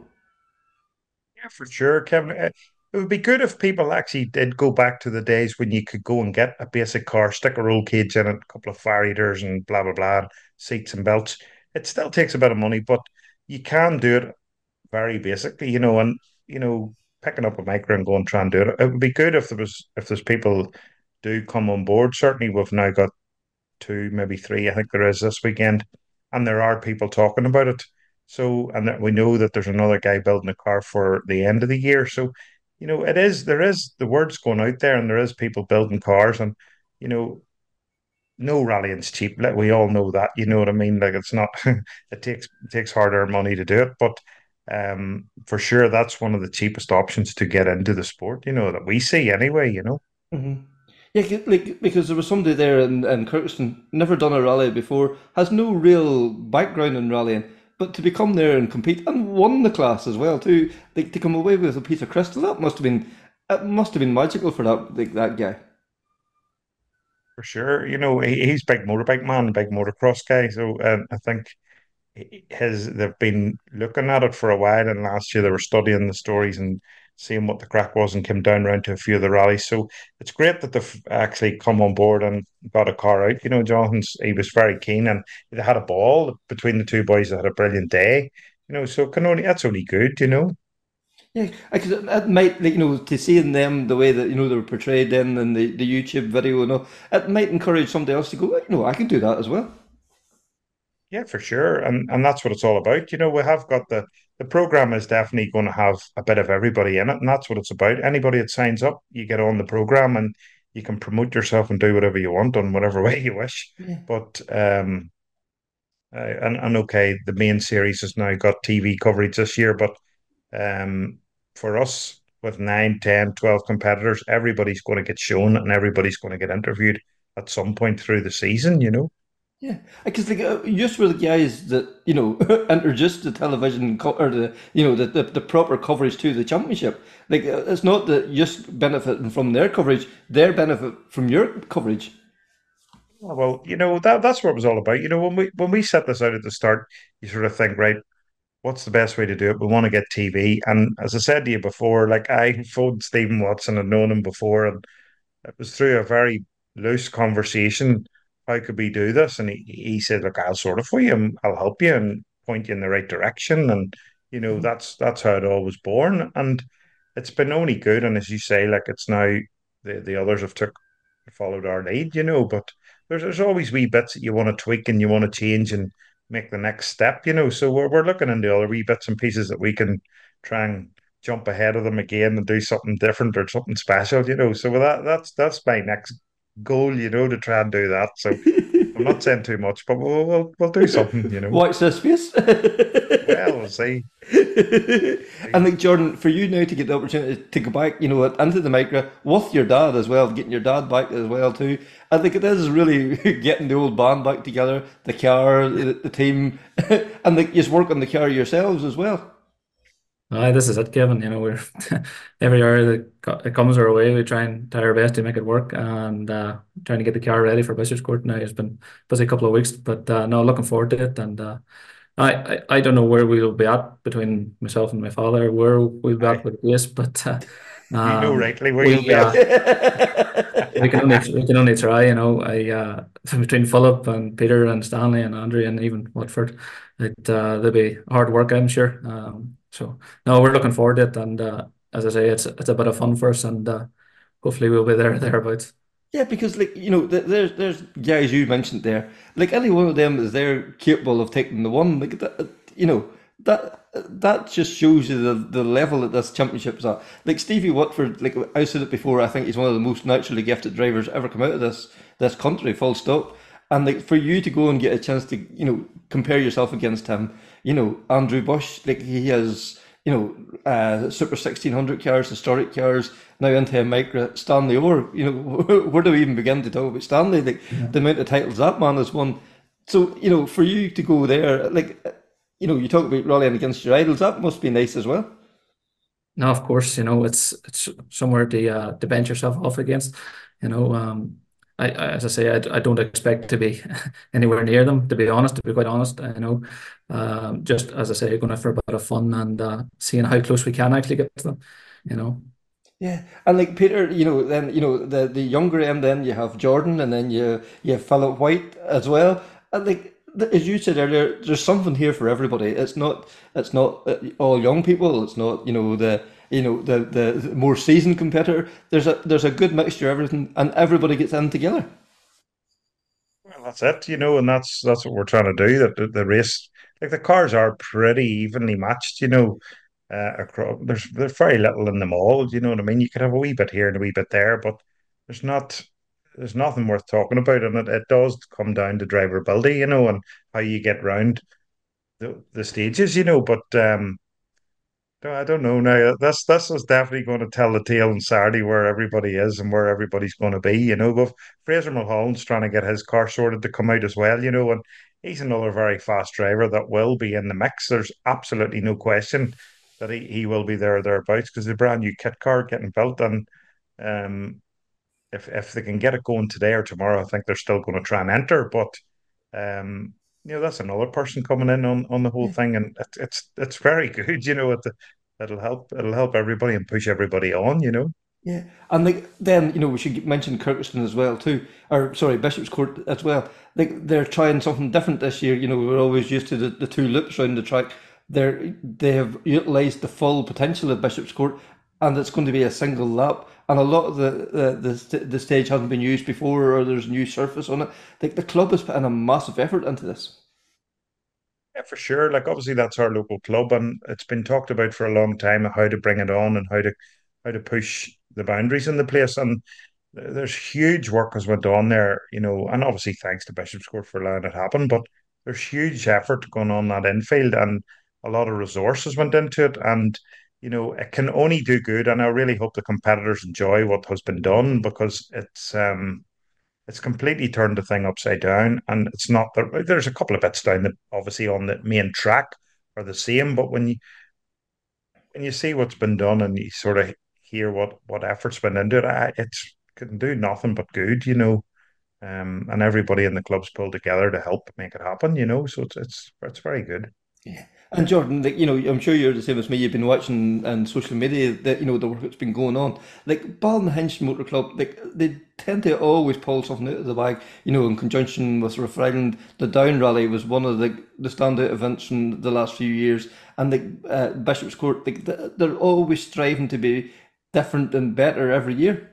Yeah, for sure, Kevin. Uh, It would be good if people actually did go back to the days when you could go and get a basic car, stick a roll cage in it, a couple of fire eaters and blah blah blah, and seats and belts. It still takes a bit of money, but you can do it very basically, you know, and you know, picking up a micro and going and try and do it. It would be good if there was if there's people do come on board. Certainly we've now got two, maybe three, I think there is this weekend, and there are people talking about it. So, and that we know that there's another guy building a car for the end of the year. So, you know, it is there is the word's going out there, and there is people building cars, and you know, no rallying's cheap. Like we all know that. You know what I mean? Like it's not. It takes it takes hard-earned money to do it, but um, for sure that's one of the cheapest options to get into the sport. You know that we see anyway. You know. Hmm. Yeah, c- like because there was somebody there in, in Kirkstone, never done a rally before, has no real background in rallying, but to become there and compete and won the class as well too, like to come away with a piece of crystal, that must have been It must have been magical for that like, that guy. For sure. You know, he, he's big motorbike man, big motocross guy. So uh, I think his they've been looking at it for a while, and last year they were studying the stories and seeing what the crack was, and came down round to a few of the rallies. So it's great that they've actually come on board and got a car out. You know, Jonathan's he was very keen, and they had a ball between the two boys. They had a brilliant day. You know, so can only that's only good. You know. Yeah, because it, it might, like, you know, to seeing them the way that, you know, they were portrayed in, in the, the YouTube video and all, it might encourage somebody else to go, "Well, you know, I can do that as well." Yeah, for sure. And and that's what it's all about. You know, we have got the the program is definitely going to have a bit of everybody in it, and that's what it's about. Anybody that signs up, you get on the program and you can promote yourself and do whatever you want on whatever way you wish. Yeah. But um uh, and, and okay, the main series has now got T V coverage this year, but um for us with nine, ten, twelve competitors, everybody's going to get shown and everybody's going to get interviewed at some point through the season, you know. Yeah, because like uh, just were the guys that you know introduced the television co- or the you know the, the the proper coverage to the championship. Like uh, it's not that you're just benefiting from their coverage; they're benefit from your coverage. Oh, well, you know, that that's what it was all about. You know, when we when we set this out at the start, you sort of think, right, what's the best way to do it? We want to get T V. And as I said to you before, like I phoned Stephen Watson, and known him before, and it was through a very loose conversation. How could we do this? And he, he said, look, I'll sort it for you and I'll help you and point you in the right direction. And, you know, that's that's how it all was born. And it's been only good. And as you say, like it's now the, the others have took followed our lead, you know, but there's there's always wee bits that you want to tweak and you want to change and make the next step, you know. So we're we're looking into other wee bits and pieces that we can try and jump ahead of them again and do something different or something special, you know. So that that's that's my next goal, you know, to try and do that. So I'm not saying too much, but we'll we'll, we'll do something, you know. Watch this space. Well, we'll see. And like Jordan, for you now to get the opportunity to go back, you know, into the micro with your dad as well, getting your dad back as well too. I think it is really getting the old band back together, the car, the, the team, and like you work on the car yourselves as well. Aye, this is it, Kevin. You know, we're every hour that co- it comes our way, we try and try our best to make it work, and uh, trying to get the car ready for Bishop's Court now. It's been busy a couple of weeks, but uh, no, looking forward to it. And uh, I, I I don't know where we'll be at between myself and my father, where we'll be at Aye. with this, but uh, You know um, rightly where you'll we be uh, at. we can only we can only try. You know, I uh, between Philip and Peter and Stanley and Andrew and even Watford, it uh, they'll be hard work, I'm sure. Um, so no, we're looking forward to it, and uh, as I say, it's it's a bit of fun for us, and uh, hopefully we'll be there thereabouts. Yeah, because like you know, th- there's there's guys you mentioned there. Like any one of them is there capable of taking the one. Like that, you know that that just shows you the the level that this championship's at. Like Stevie Watford, like I said it before, I think he's one of the most naturally gifted drivers ever come out of this this country. Full stop. And like for you to go and get a chance to you know compare yourself against him, you know Andrew Bush, like he has you know uh, Super sixteen hundred cars, historic cars now into a micro. Stanley Orr, you know where do we even begin to talk about Stanley? Like the amount of titles that man has won. So you know for you to go there, like you know you talk about rallying against your idols, that must be nice as well. No, of course, you know, it's it's somewhere to uh, to bench yourself off against. You know, um, I, I as I say, I, I don't expect to be anywhere near them. To be honest, to be quite honest, you know, um, just as I say, going out for a bit of fun and uh, seeing how close we can actually get to them. You know. Yeah, and like Peter, you know, then you know the the younger end. Then you have Jordan, and then you you have Philip White as well. And like th- as you said earlier, there's something here for everybody. It's not it's not uh, all young people. It's not you know the you know the the more seasoned competitor. There's a there's a good mixture of everything, and everybody gets in together. Well, that's it, you know, and that's that's what we're trying to do. That the, the race, like the cars are pretty evenly matched, you know. Uh, across there's there's very little in them all. You know what I mean? You could have a wee bit here and a wee bit there, but there's not there's nothing worth talking about, and it, it does come down to driver ability, you know, and how you get round the, the stages, you know. But um, no, I don't know now. This this is definitely going to tell the tale on Saturday where everybody is and where everybody's going to be, you know. But Fraser Mulholland's trying to get his car sorted to come out as well, you know, and he's another very fast driver that will be in the mix. There's absolutely no question. that he, he will be there or thereabouts because the brand new kit car getting built. And um, if if they can get it going today or tomorrow, I think they're still going to try and enter. But um, you know, that's another person coming in on, on the whole Yeah. thing, and it, it's it's very good. You know, it, it'll help it'll help everybody and push everybody on. You know. Yeah, and like then you know we should mention Kirkeston as well too, or sorry, Bishop's Court as well. Like they're trying something different this year. You know we're always used to the, the two loops around the track. They're they have utilised the full potential of Bishop's Court, and it's going to be a single lap. And a lot of the the the, st- the stage hasn't been used before, or there's new surface on it. Like the club has put in a massive effort into this. Yeah, for sure. Like obviously that's our local club, and it's been talked about for a long time how to bring it on and how to how to push the boundaries in the place. And there's huge work has went on there, you know, and obviously thanks to Bishop's Court for allowing it happen. But there's huge effort going on that infield, and a lot of resources went into it, and you know it can only do good. And I really hope the competitors enjoy what has been done because it's um it's completely turned the thing upside down. And it's not that there's a couple of bits down that obviously on the main track are the same, but when you when you see what's been done and you sort of hear what what effort's been into it, I, it's can do nothing but good, you know. Um, and everybody in the club's pulled together to help make it happen, you know. So it's it's it's very good. Yeah. And Jordan, like, you know, I'm sure you're the same as me. You've been watching on social media that, you know, the work that's been going on. Like Ballinhinch Motor Club, like they tend to always pull something out of the bag, you know, in conjunction with Rough Island. The Down Rally was one of the, the standout events from the last few years. And the uh, Bishop's Court, like, they're always striving to be different and better every year.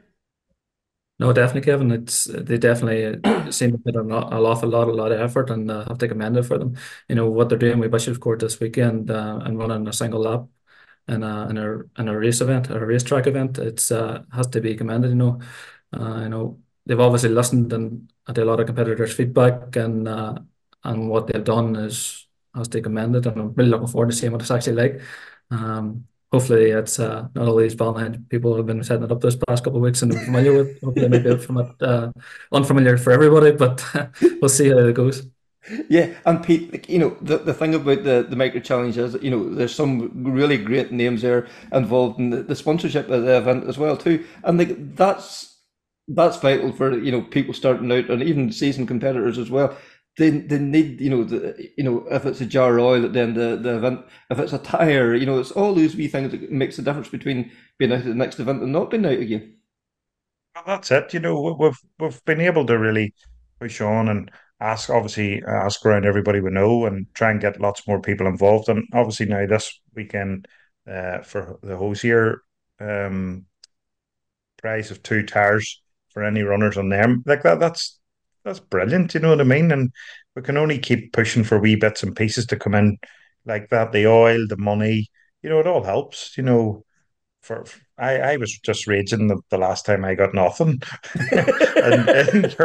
No, definitely, Kevin. It's they definitely uh, seem to put an aw- an awful lot, a lot of effort, and uh, have to commend it for them. You know what they're doing with Bishop's Court this weekend uh, and running a single lap in a in a in a race event, a racetrack event. It's uh, has to be commended. You know, uh, you know they've obviously listened and to a lot of competitors' feedback, and uh, and what they've done is has to be commended. And I'm really looking forward to seeing what it's actually like. Um, Hopefully, it's uh, not all these Ballinhinch people who have been setting it up this past couple of weeks and are familiar with. Hopefully, they might be from it, uh, unfamiliar for everybody, but we'll see how it goes. Yeah, and Pete, like, you know, the, the thing about the, the micro challenge is, you know, there's some really great names there involved in the, the sponsorship of the event as well too, and like that's that's vital for you know people starting out and even seasoned competitors as well. They they need you know the you know if it's a jar of oil at the end of the event, if it's a tire, you know, it's all those wee things that makes the difference between being out at the next event and not being out again. Well, that's it. You know, we- we've we've been able to really push on and ask, obviously, ask around everybody we know and try and get lots more people involved. And obviously now this weekend, uh, for the Hosier, um, prize of two tires for any runners on them. Like that, that's that's brilliant. You know what I mean? And we can only keep pushing for wee bits and pieces to come in like that. The oil, the money, you know, it all helps. You know, for, for- I, I was just raging the, the last time I got nothing and, and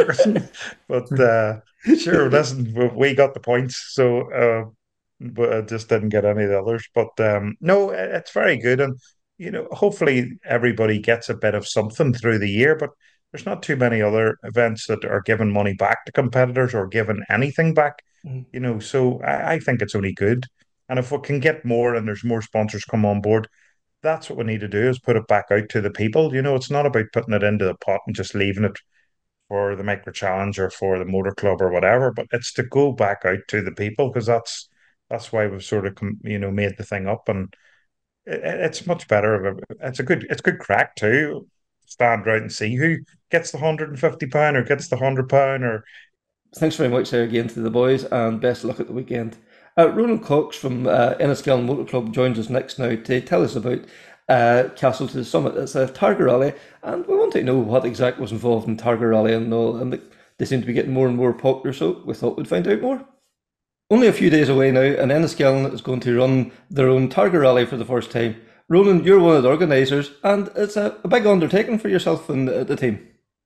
but uh, sure, listen, we, we got the points, so uh, but I just didn't get any of the others. But um, no, it- it's very good, and you know, hopefully everybody gets a bit of something through the year. But there's not too many other events that are giving money back to competitors or giving anything back. Mhm. You know, so I, I think it's only good. And if we can get more and there's more sponsors come on board, that's what we need to do is put it back out to the people. You know, it's not about putting it into the pot and just leaving it for the micro challenge or for the motor club or whatever, but it's to go back out to the people because that's that's why we've sort of com- you know made the thing up, and it, it's much better. Of a, it's a good it's good crack too. Stand right and see who gets the hundred and fifty pound or gets the hundred pound or Thanks very much there again to the boys, and best of luck at the weekend. Uh, Ronan Cox from uh, Enniskillen Motor Club joins us next now to tell us about uh, Castle to the Summit. It's a Targa Rally, and we want to know what exactly was involved in Targa Rally and all. And they, they seem to be getting more and more popular, so we thought we'd find out more. Only a few days away now, and Enniskillen is going to run their own Targa Rally for the first time. Ronan, you're one of the organisers, and it's a, a big undertaking for yourself and uh, the team.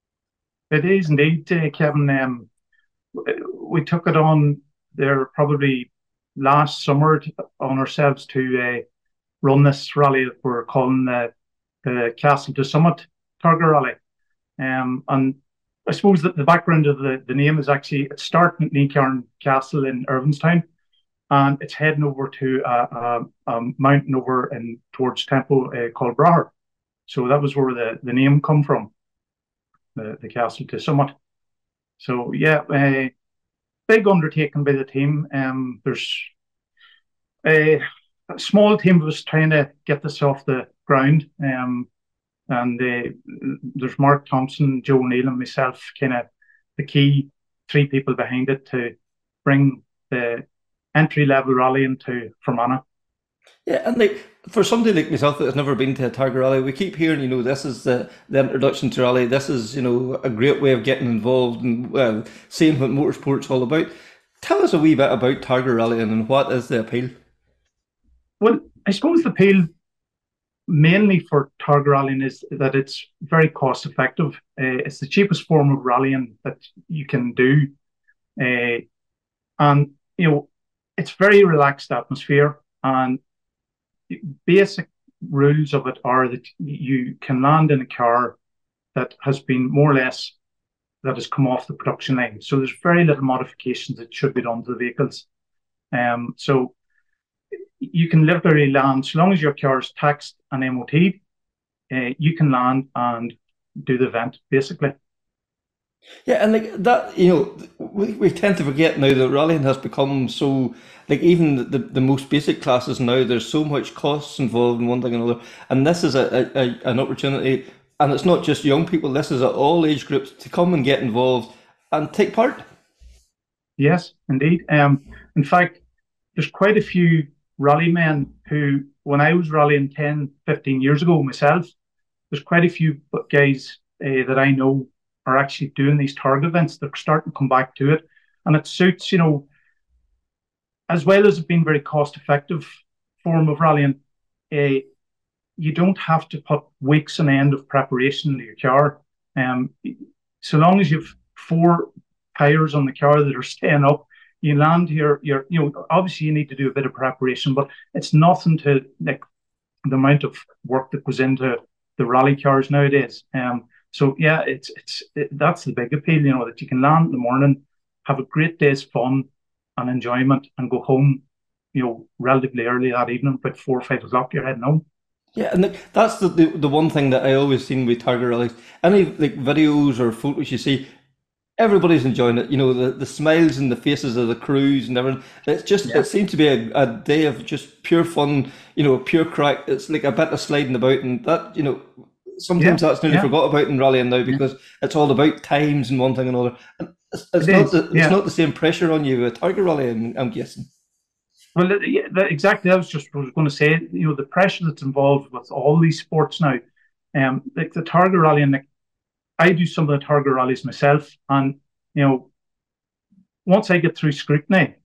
It is indeed, uh, Kevin. Um, we took it on there probably last summer to, on ourselves to uh, run this rally that we're calling the, the Castle to Summit Targa Rally. Um, and I suppose that the background of the, the name is actually it started at Neacairn Castle in Irvinstown, and it's heading over to a, a, a mountain over in towards Temple uh, called Braher. So that was where the, the name come from, the, the Castle to Summit. So yeah, uh, big undertaking by the team. Um, there's a, a small team was trying to get this off the ground. Um, and uh, there's Mark Thompson, Joe Neal, and myself, kind of the key three people behind it to bring the entry level rally into Fermanagh. Yeah, and like for somebody like myself that has never been to a Tiger Rally, we keep hearing, you know, this is the, the introduction to rally. This is, you know, a great way of getting involved and well, seeing what motorsport's all about. Tell us a wee bit about Tiger Rally and what is the appeal? Well, I suppose the appeal mainly for Tiger Rallying is that it's very cost effective. Uh, it's the cheapest form of rallying that you can do. Uh, and, you know, it's very relaxed atmosphere, and basic rules of it are that you can land in a car that has been more or less that has come off the production line. So there's very little modifications that should be done to the vehicles. Um, so you can literally land, so long as your car is taxed and M O T, uh, you can land and do the event, basically. Yeah, and like that, you know, we, we tend to forget now that rallying has become so, like even the, the most basic classes now, there's so much costs involved in one thing and another. And this is a, a, an opportunity, and it's not just young people, this is at all age groups to come and get involved and take part. Yes, indeed. Um, in fact, there's quite a few rally men who, when I was rallying ten, fifteen years ago myself, there's quite a few guys uh, that I know are actually doing these target events. They're starting to come back to it. And it suits, you know, as well as it being very cost effective form of rallying, uh, you don't have to put weeks on end of preparation into your car. Um, so long as you've four tires on the car that are staying up, you land here, you're, you know, obviously you need to do a bit of preparation, but it's nothing to like the amount of work that goes into the rally cars nowadays. Um, so yeah, it's it's it, that's the big appeal, you know, that you can land in the morning, have a great day's fun and enjoyment, and go home, you know, relatively early that evening, about four or five o'clock. You're heading home. Yeah, and the, that's the, the the one thing that I always seen with Tiger Rallies. Any like videos or photos you see, everybody's enjoying it. You know, the, the smiles and the faces of the crews and everything. It's just, yeah. It seems to be a, a day of just pure fun, you know, pure crack. It's like a bit of sliding about, and that, you know, sometimes yeah. that's nearly yeah. forgot about in rallying now because yeah. it's all about times and one thing and another. And it's, it's, it not, the, it's yeah. not the same pressure on you with Tiger Rally, I'm, I'm guessing. Well, yeah, that, exactly. I was just was going to say, you know, the pressure that's involved with all these sports now, um, like the Tiger Rally, and like, I do some of the Tiger Rallies myself, and you know, once I get through scrutiny,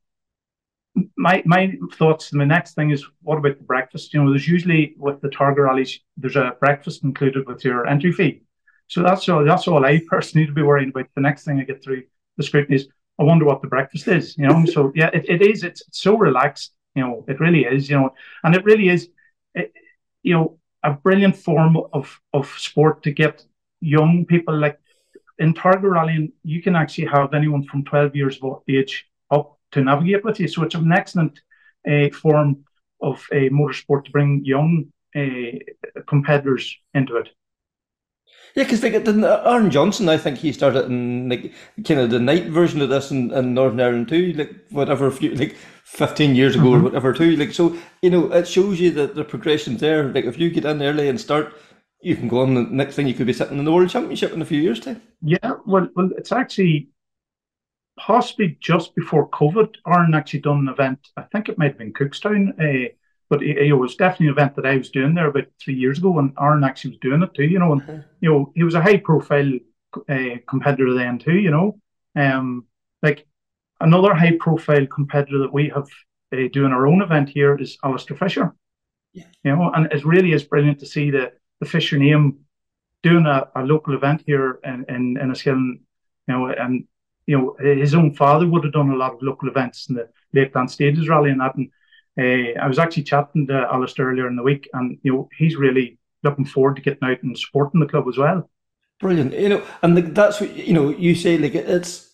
my my thoughts. My next thing is, what about the breakfast? You know, there's usually with the Tiger Rallies, there's a breakfast included with your entry fee, so that's all. That's all I personally need to be worrying about. The next thing I get through the scrutiny is, I wonder what the breakfast is. You know, so yeah, it, it is. It's, it's so relaxed. You know, it really is. You know, and it really is. It, you know, a brilliant form of of sport to get young people. Like in Tiger Rallying, you can actually have anyone from twelve years of age up to navigate with you. So it's an excellent uh, form of a uh, motorsport to bring young uh, competitors into it. Yeah, because like Aaron Johnson, I think he started in like kind of the night version of this in, in Northern Ireland too, like whatever, few, like fifteen years ago mm-hmm. or whatever too. Like so, you know, it shows you that the progression's there. Like if you get in early and start, you can go on. The next thing you could be sitting in the World Championship in a few years' time. Yeah, well, well, it's actually possibly just before COVID, Aaron actually done an event. I think it might have been Cookstown. Uh, But it, it was definitely an event that I was doing there about three years ago, and Aaron actually was doing it too, you know. And mm-hmm. you know, he was a high-profile uh, competitor then too, you know. Um, like another high-profile competitor that we have uh, doing our own event here is Alistair Fisher. Yeah. You know, and it really is brilliant to see the the Fisher name doing a, a local event here in in Enniskillen, you know, and you know his own father would have done a lot of local events in the Lakeland Stages Rally and that. And Uh, I was actually chatting to Alistair earlier in the week, and you know he's really looking forward to getting out and supporting the club as well. Brilliant, you know, and the, that's what you know. You say like it's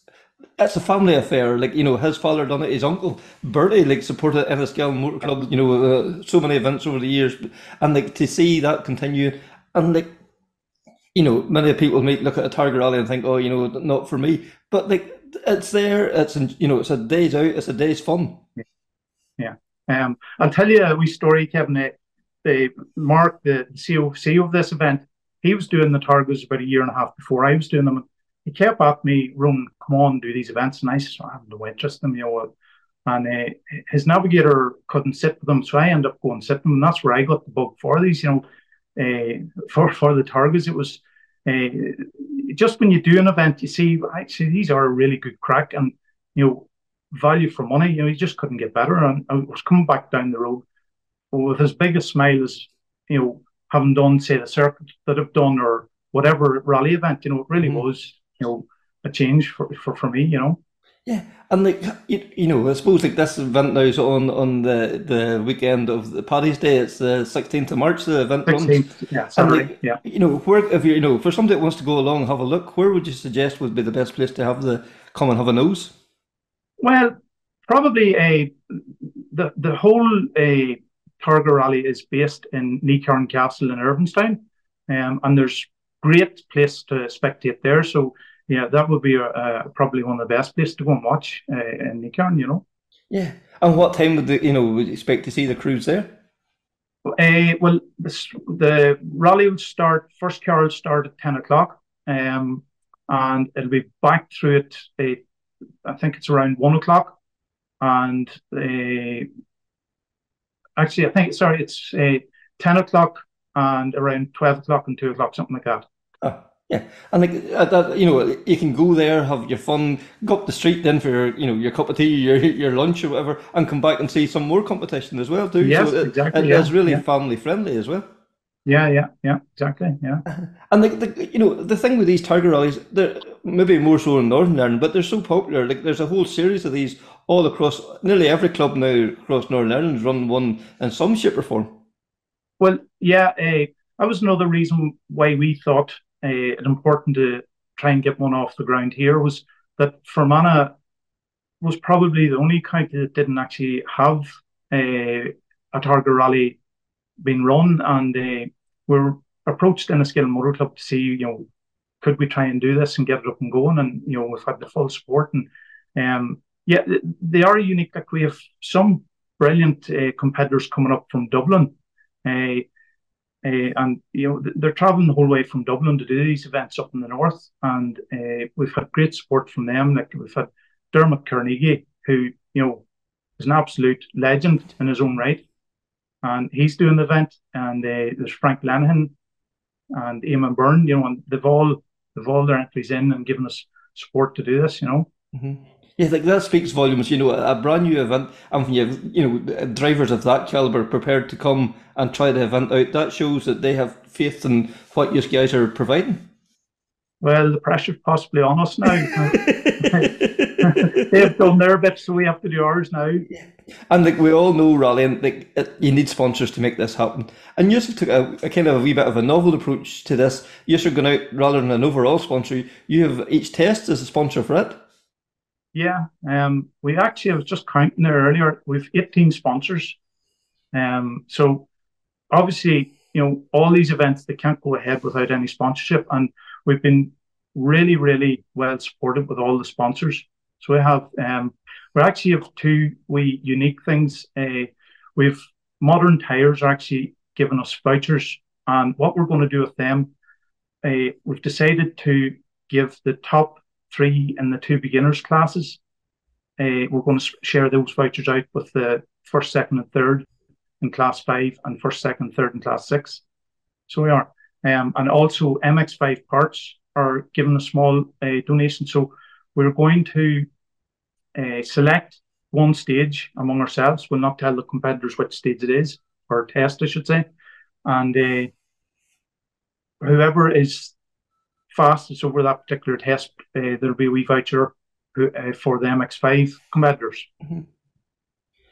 it's a family affair. Like, you know, his father done it, his uncle Bertie like supported Enniskillen Motor Club. You know, uh, so many events over the years, and like to see that continue, and like, you know, many people might look at a Tiger Rally and think, oh, you know, not for me, but like it's there. It's, you know, it's a day's out. It's a day's fun. Yeah. Um, I'll tell you a wee story, Kevin. Uh, the Mark, the C O C of this event, he was doing the Targos about a year and a half before I was doing them. He kept at me, Ronan, come on, do these events. And I said, I have no interest in them, you know. And uh, his navigator couldn't sit with them, so I ended up going to sit with them. And that's where I got the bug for these, you know, uh, for, for the Targos. It was uh, just when you do an event, you see, actually, these are a really good crack. And, you know, value for money, you know, he just couldn't get better. And I was coming back down the road with as big a smile as, you know, having done, say, the circuit that I've done or whatever rally event, you know, it really mm-hmm. was, you know, a change for, for, for me, you know. Yeah, and like, you, you know, I suppose like this event now is on, on the, the weekend of the Paddy's Day. It's the sixteenth of March, the event sixteenth, runs. Yeah, Saturday, like, yeah. You know, where, if you, you know, for somebody that wants to go along and have a look, where would you suggest would be the best place to have the, come and have a nose? Well, probably a the the whole a Targa rally is based in Neacairn Castle in Irvinstown, um, and there's great place to spectate there. So yeah, that would be a, a, probably one of the best places to go and watch uh, in Neacairn. You know. Yeah, and what time would the you know would you expect to see the crews there? Uh, well, this, the rally will start. First car will start at ten o'clock, um, and it'll be back through it. Uh, I think it's around one o'clock. And uh, actually, I think, sorry, it's uh, ten o'clock and around twelve o'clock and two o'clock, something like that. Oh, yeah. And like, uh, that, you know, you can go there, have your fun, go up the street then for your, you know, your cup of tea, your your lunch or whatever, and come back and see some more competition as well, too. Yes, so it, exactly. It yeah, is really yeah. family friendly as well. Yeah, yeah, yeah, exactly, yeah. And like the, you know, the thing with these Tiger rallies, they're maybe more so in Northern Ireland, but they're so popular. Like there's a whole series of these all across. Nearly every club now across Northern Ireland run one in some shape or form. Well, yeah, uh, that was another reason why we thought uh, it important to try and get one off the ground here was that Fermanagh was probably the only county that didn't actually have uh, a Targa rally being run, and uh, we're approached Enniskillen Motor Club to see, you know, could we try and do this and get it up and going, and you know, we've had the full support, and um, yeah, they are unique. Like we have some brilliant uh, competitors coming up from Dublin, uh, uh, and you know, they're travelling the whole way from Dublin to do these events up in the north, and uh, we've had great support from them. Like we've had Dermot Carnegie, who you know is an absolute legend in his own right. And he's doing the event, and uh, there's Frank Lenihan and Eamon Byrne, you know, and they've all they've all their entries in and given us support to do this, you know. Mm-hmm. Yeah, like that speaks volumes, you know, a brand new event, and when you have, you know, drivers of that caliber prepared to come and try the event out, that shows that they have faith in what you guys are providing. Well, the pressure's possibly on us now. They've done their bit, so we have to do ours now. And like we all know, rallying, like it, you need sponsors to make this happen. And you took a, a kind of a wee bit of a novel approach to this. You're going out rather than an overall sponsor. You have each test as a sponsor for it. Yeah, um, we actually, I was just counting there earlier. We've eighteen sponsors. Um, so obviously, you know, all these events, they can't go ahead without any sponsorship, and we've been really, really well supported with all the sponsors. So we have, um, we actually have two wee unique things. Uh, we've Modern Tires are actually giving us vouchers, and what we're going to do with them, uh, we've decided to give the top three in the two beginners classes. Uh, we're going to share those vouchers out with the first, second, and third in class five, and first, second, third in class six. So we are. Um, and also M X five Parts are giving a small uh, donation. So we're going to uh, select one stage among ourselves. We'll not tell the competitors which stage it is, or test, I should say. And uh, whoever is fastest over that particular test, uh, there'll be a wee voucher uh, for the M X five competitors. Mm-hmm.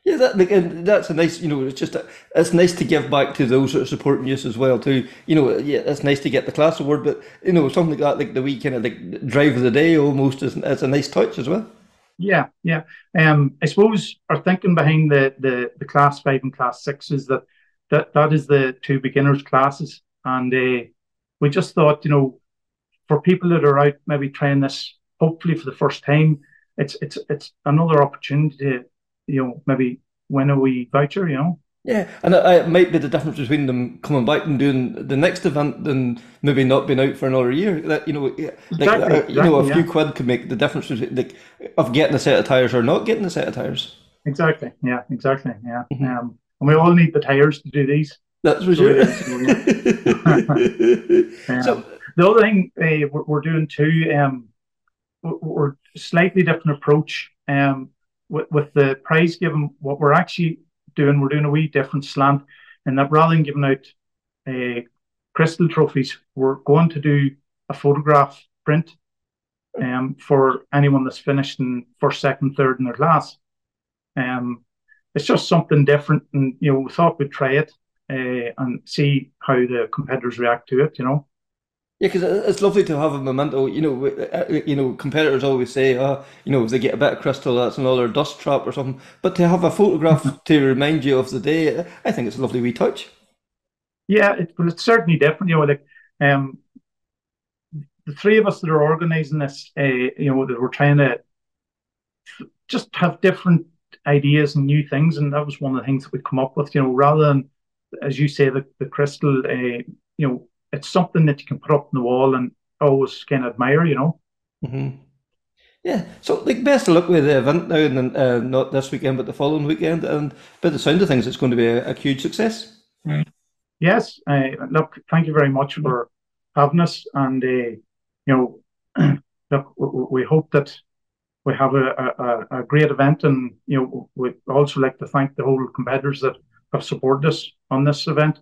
Yeah, that like, and that's a nice, you know, it's just a, it's nice to give back to those that are supporting you as well too. You know, yeah, it's nice to get the class award, but you know, something like that, like the wee kind of like drive of the day, almost is it's a nice touch as well. Yeah, yeah. Um, I suppose our thinking behind the the the class five and class six is that that that is the two beginners classes, and uh, we just thought, you know, for people that are out maybe trying this hopefully for the first time, it's it's it's another opportunity to, you know, maybe win a wee voucher, you know. Yeah, and it, it might be the difference between them coming back and doing the next event than maybe not being out for another year. That you know, yeah, like Exactly, uh, you know, a exactly, few yeah. quid could make the difference between, like, of getting a set of tires or not getting a set of tires. Exactly, yeah, exactly, yeah. Mhm. Um, and we all need the tires to do these. That's for So we sure. do. So yeah. So Um, the other thing uh, we're, we're doing too, um, we're we're slightly different approach um, with, with the prize giving. What we're actually doing, we're doing a wee different slant, and that rather than giving out uh, crystal trophies, we're going to do a photograph print um, for anyone that's finished in first, second, third in their class. Um, it's just something different, and you know, we thought we'd try it uh, and see how the competitors react to it. You know. yeah, because it's lovely to have a memento. You know, uh, uh, you know, competitors always say, "Oh, you know, if they get a bit of crystal, that's another dust trap or something." But to have a photograph to remind you of the day, I think it's a lovely wee touch. Yeah, it, well, it's certainly different. You know, like um, the three of us that are organising this, uh, you know, that we're trying to just have different ideas and new things, and that was one of the things that we come up with. You know, rather than, as you say, the the crystal, uh, you know, it's something that you can put up on the wall and always kind of admire. You know. Hmm. Yeah, so like best of luck with the event now, and then, uh, not this weekend, but the following weekend. And by the sound of things, it's going to be a, a huge success. Yes. Uh, look, thank you very much for having us, and uh, you know, look, we, we hope that we have a, a, a great event, and you know, we'd also like to thank the whole competitors that have supported us on this event.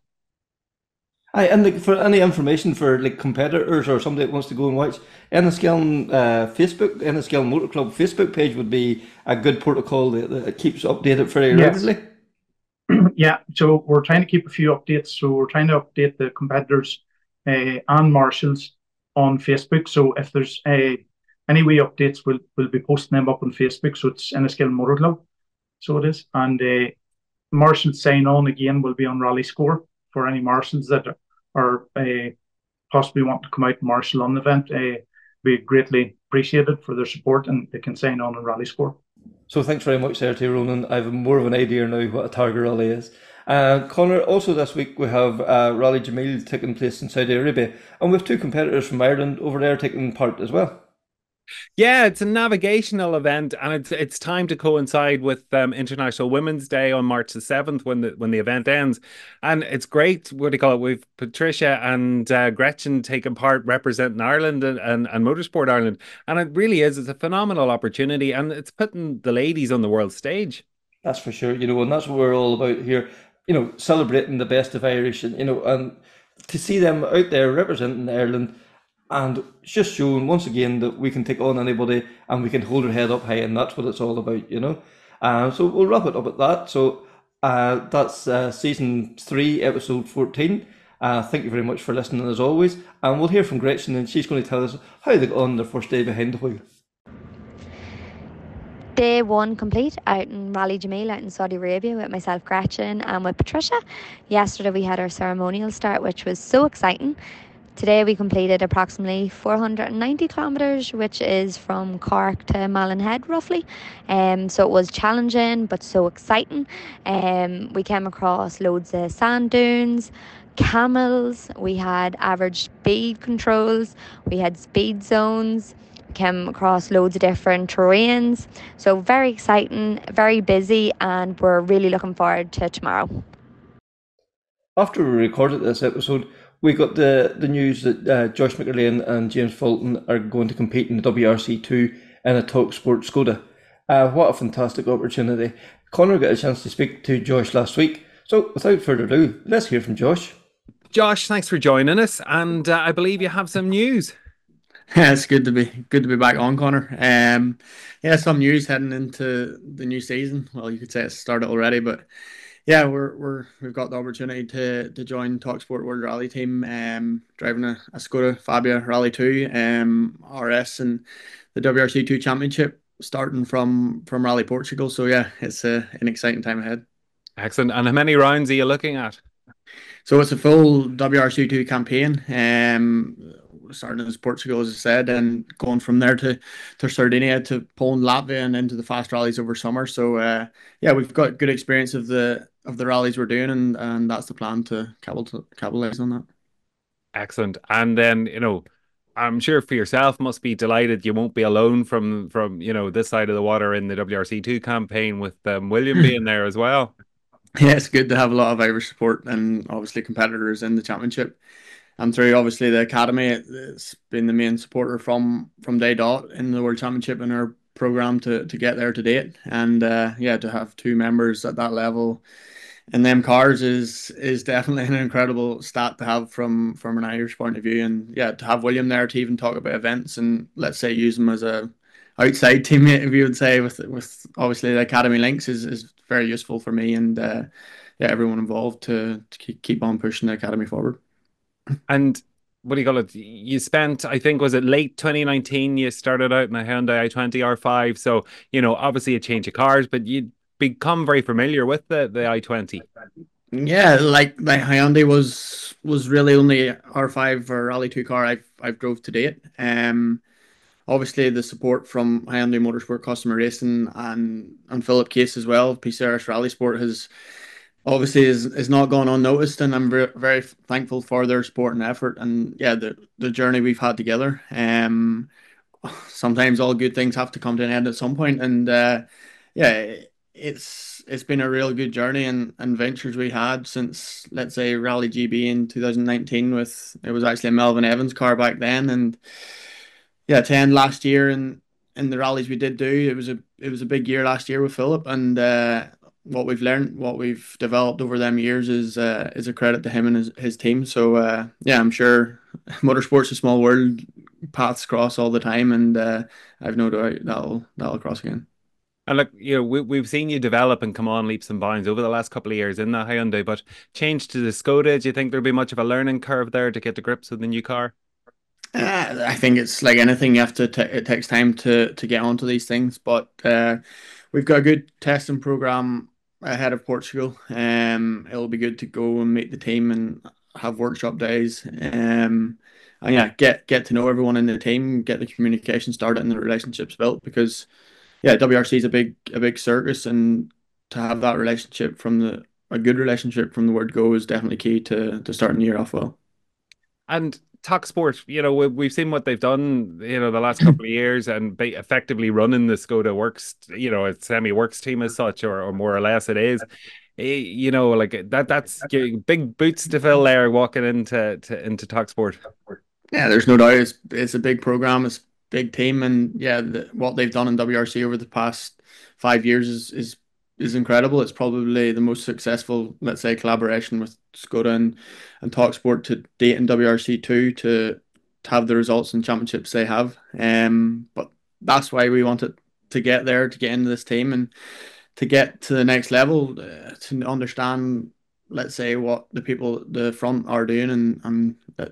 Aye, and like for any information for like competitors or somebody that wants to go and watch, Enniskillen uh, Facebook, Enniskillen Motor Club Facebook page would be a good protocol that, that keeps updated very Yes. regularly. Yeah, so we're trying to keep a few updates. So we're trying to update the competitors uh, and marshals on Facebook. So if there's uh, any wee updates, we'll we'll be posting them up on Facebook. So it's Enniskillen Motor Club. So it is, and uh, marshals sign on again will be on Rally Score for any marshals that are uh, possibly want to come out and marshal on the event. Uh, be greatly appreciated for their support, and they can sign on on Rally Score. So thanks very much there to you, Ronan. I have more of an idea now what a Targa Rally is. Uh, Connor, also this week we have uh, Rally Jameel taking place in Saudi Arabia, and we have two competitors from Ireland over there taking part as well. Yeah, it's a navigational event, and it's it's time to coincide with um, International Women's Day on March the seventh when the when the event ends, and it's great. What do you call it? We've Patricia and uh, Gretchen taking part representing Ireland and, and and Motorsport Ireland, and it really is. It's a phenomenal opportunity, and it's putting the ladies on the world stage. That's for sure, you know, and that's what we're all about here, you know, celebrating the best of Irish, and you know, and to see them out there representing Ireland, and it's just showing once again that we can take on anybody and we can hold our head up high, and that's what it's all about, you know. Uh, so we'll wrap it up at that. So uh, that's uh, season three, episode fourteen. Uh, thank you very much for listening as always, and we'll hear from Gretchen, and she's going to tell us how they got on their first day behind the wheel. Day one complete out in Rally Jameel out in Saudi Arabia with myself, Gretchen, and with Patricia. Yesterday we had our ceremonial start, which was so exciting. Today we completed approximately four hundred ninety kilometres, which is from Cork to Malin roughly. Um, so it was challenging but so exciting. Um, we came across loads of sand dunes, camels, we had average speed controls, we had speed zones, came across loads of different terrains. So very exciting, very busy, and we're really looking forward to tomorrow. After we recorded this episode, we got the, the news that uh, Josh McErlean and James Fulton are going to compete in the W R C two in a Talk Sport Skoda. Uh, what a fantastic opportunity. Connor got a chance to speak to Josh last week, so without further ado, let's hear from Josh. Josh, thanks for joining us, and uh, I believe you have some news. Yeah, it's good to be good to be back on, Connor. Um, yeah, some news heading into the new season. Well, you could say it's started already, but yeah, we're we're we've got the opportunity to to join Talksport World Rally Team, um, driving a, a Skoda Fabia Rally Two, um, R S, and the W R C Two Championship, starting from from Rally Portugal. So yeah, it's a, an exciting time ahead. Excellent. And how many rounds are you looking at? So it's a full W R C two campaign, um, starting as Portugal, as I said, and going from there to, to Sardinia, to Poland, Latvia, and into the fast rallies over summer. So uh, yeah, we've got good experience of the of the rallies we're doing, and, and that's the plan to capitalize on that. Excellent. And then, you know, I'm sure for yourself must be delighted you won't be alone from from you know this side of the water in the W R C two campaign, with um, William being there as well. Yeah, it's good to have a lot of Irish support and obviously competitors in the championship. And through obviously the academy, it's been the main supporter from from day dot in the World Championship and our program to to get there to date. And uh, yeah, to have two members at that level in them cars is is definitely an incredible stat to have from from an Irish point of view. And yeah, to have William there to even talk about events and, let's say, use him as a outside teammate, if you would say, with with obviously the academy links, is is very useful for me and uh, yeah, everyone involved to to keep keep on pushing the academy forward. And what do you call it? You spent, I think, was it late twenty nineteen? You started out in a Hyundai i twenty R five. So, you know, obviously a change of cars, but you become very familiar with the, the i twenty. Yeah, like the Hyundai was was really only R five or Rally two car I've I've drove to date. Um, obviously the support from Hyundai Motorsport Customer Racing and and Philip Case as well, P C R S Rally Sport, has obviously is, is not gone unnoticed, and I'm very, very thankful for their support and effort, and yeah, the the journey we've had together. Um, sometimes all good things have to come to an end at some point, and uh, yeah, it's it's been a real good journey and, and ventures we had since, let's say, Rally G B in two thousand nineteen. With it was actually a Melvin Evans car back then, and yeah, to end last year and in the rallies we did do, it was a it was a big year last year with Philip, and uh, what we've learned, what we've developed over them years is uh, is a credit to him and his, his team. So uh, yeah, I'm sure motorsport's a small world, paths cross all the time, and uh, I've no doubt that'll that'll cross again. And look, you know, we, we've seen you develop and come on leaps and bounds over the last couple of years in the Hyundai, but change to the Skoda, do you think there'll be much of a learning curve there to get to grips with the new car? Uh, I think it's like anything, you have to t- it takes time to to get onto these things, but uh, we've got a good testing program ahead of Portugal. Um, it'll be good to go and meet the team and have workshop days. Um, and yeah, get get to know everyone in the team, get the communication started and the relationships built, because yeah, W R C is a big a big circus, and to have that relationship from the a good relationship from the word go is definitely key to to starting the year off well. And Talksport, you know, we, we've seen what they've done, you know, the last couple of years, and they effectively running the Skoda works, you know, a semi-works team as such, or, or more or less it is. You know, like that that's big boots to fill there walking into to, into Talksport. Yeah, there's no doubt it's, it's a big program, it's a big team, and yeah, the, what they've done in W R C over the past five years is is is incredible. It's probably the most successful, let's say, collaboration with Skoda and, and Talksport to date in W R C two to, to have the results and championships they have. Um, but that's why we wanted to get there, to get into this team and to get to the next level, uh, to understand, let's say, what the people the front are doing, and and uh,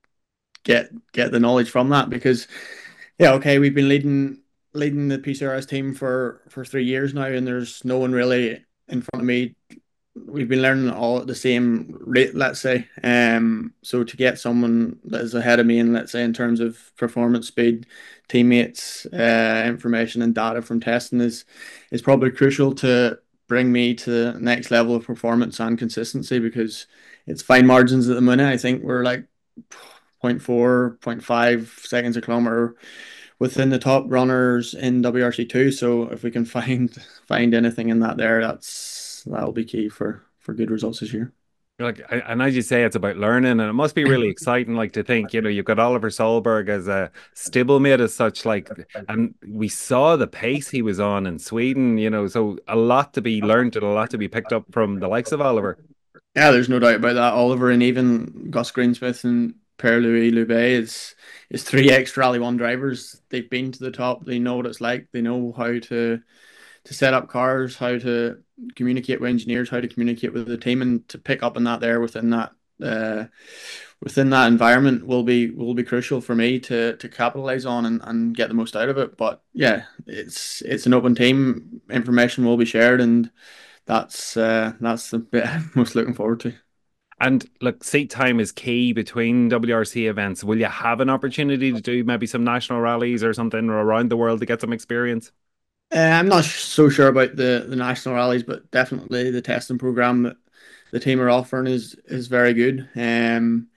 get get the knowledge from that. Because yeah, okay, we've been leading leading the P C R S team for for three years now, and there's no one really in front of me. We've been learning all at the same rate, let's say. Um, so to get someone that is ahead of me, and let's say in terms of performance, speed, teammates, uh, information, and data from testing is is probably crucial to bring me to the next level of performance and consistency, because it's fine margins at the minute. I think we're like zero point four, zero point five seconds a kilometer within the top runners in W R C two. So if we can find find anything in that there, that's that'll be key for for good results this year. Like, and as you say, it's about learning, and it must be really exciting. Like, to think, you know, you've got Oliver Solberg as a stablemate as such. Like, and we saw the pace he was on in Sweden. You know, so a lot to be learned and a lot to be picked up from the likes of Oliver. Yeah, there's no doubt about that. Oliver and even Gus Greensmith and Per Louis Loubet is is three ex Rally One drivers. They've been to the top. They know what it's like. They know how to to set up cars, how to communicate with engineers, how to communicate with the team, and to pick up on that there within that uh, within that environment will be will be crucial for me to to capitalize on and, and get the most out of it. But yeah, it's it's an open team. Information will be shared, and that's uh, that's the bit I'm most looking forward to. And look, seat time is key between W R C events. Will you have an opportunity to do maybe some national rallies or something around the world to get some experience? Uh, I'm not so sure about the, the national rallies, but definitely the testing program that the team are offering is is very good. Um,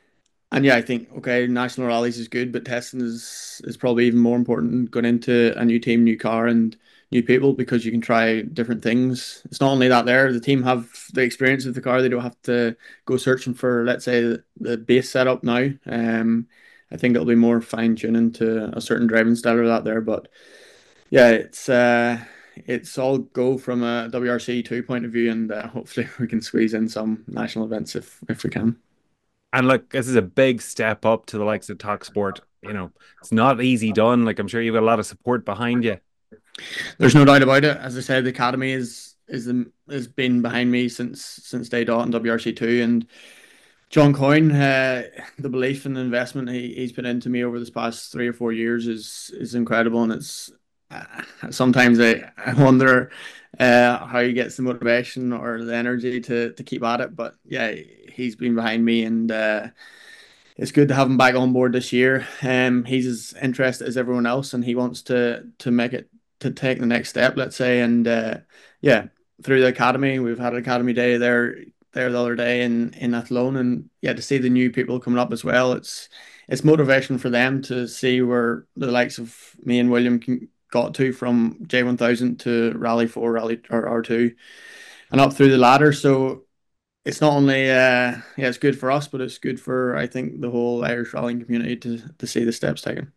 and yeah, I think okay, national rallies is good, but testing is is probably even more important going into a new team, new car, and new people, because you can try different things. It's not only that there, the team have the experience of the car. They don't have to go searching for, let's say, the, the base setup now. Um, I think it'll be more fine tuning to a certain driving style or that there, but. Yeah, it's uh, it's all go from a W R C two point of view, and uh, hopefully we can squeeze in some national events if if we can. And look, this is a big step up to the likes of Talk Sport. You know, it's not easy done. Like, I'm sure you've got a lot of support behind you. There's no doubt about it. As I said, the academy is is the, has been behind me since since day dot in W R C two, and John Coyne, uh, the belief and the investment he, he's put into me over this past three or four years is is incredible, and it's. Uh, sometimes I, I wonder uh, how he gets the motivation or the energy to to keep at it. But yeah, he's been behind me, and uh, it's good to have him back on board this year. Um, he's as interested as everyone else, and he wants to to make it to take the next step, let's say. And uh, yeah, through the academy, we've had an academy day there there the other day in in Athlone, and yeah, to see the new people coming up as well, it's it's motivation for them to see where the likes of me and William can. Got to from J one thousand to Rally four, Rally or R two, and up through the ladder. So it's not only uh, yeah, it's good for us, but it's good for I think the whole Irish rallying community to to see the steps taken.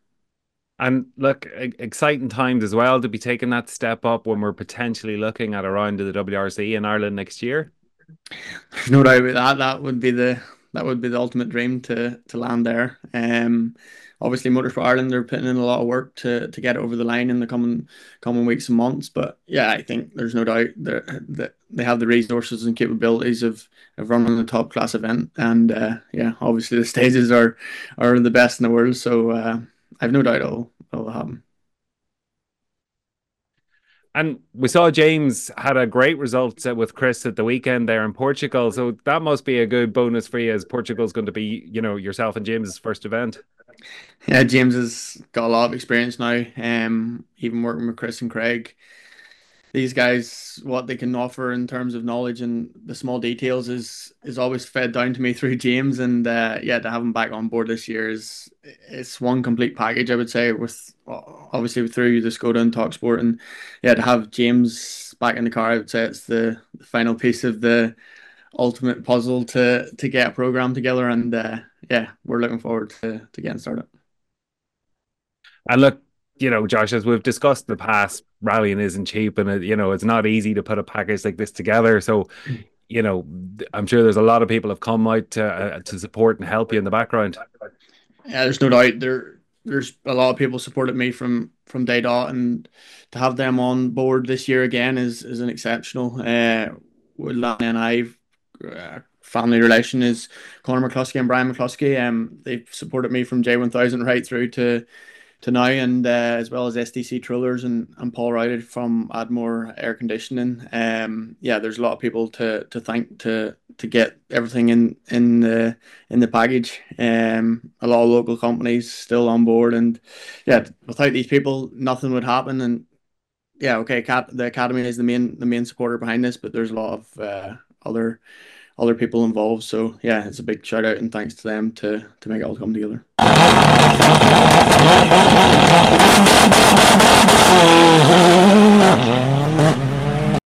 And look, exciting times as well to be taking that step up when we're potentially looking at a round of the W R C in Ireland next year. There's no doubt about that. That would be the that would be the ultimate dream to to land there. Um. Obviously, Motorsport Ireland are putting in a lot of work to to get it over the line in the coming coming weeks and months. But yeah, I think there's no doubt that they have the resources and capabilities of of running a top class event. And uh, yeah, obviously the stages are are the best in the world. So uh, I've no doubt it'll it'll happen. And we saw James had a great result with Chris at the weekend there in Portugal. So that must be a good bonus for you, as Portugal's going to be, you know, yourself and James's first event. Yeah, James has got a lot of experience now. Um, even working with Chris and Craig, these guys, what they can offer in terms of knowledge and the small details is is always fed down to me through James. And uh, yeah, to have him back on board this year is it's one complete package, I would say, with obviously through the Skoda and Talk Sport. And yeah, to have James back in the car, I would say it's the, the final piece of the ultimate puzzle to to get a program together. And uh, yeah, we're looking forward to, to getting started. And look, you know, Josh, as we've discussed in the past, rallying isn't cheap, and it, you know, it's not easy to put a package like this together. So, you know, I'm sure there's a lot of people have come out to uh, to support and help you in the background. Yeah, there's no doubt there. There's a lot of people supported me from from day dot, and to have them on board this year again is is an exceptional. Uh, with Lanny and I, uh, family relation is Conor McCluskey and Brian McCluskey. Um, they've supported me from J one thousand right through to. to now, and uh, as well as S D C Trollers and, and Paul Riley from Admore Air Conditioning. Um, yeah, there's a lot of people to to thank to to get everything in in the in the package. Um, a lot of local companies still on board, and yeah, without these people, nothing would happen. And yeah, okay, Cat, the academy is the main the main supporter behind this, but there's a lot of uh, other other people involved. So yeah, it's a big shout out and thanks to them to to make it all come together.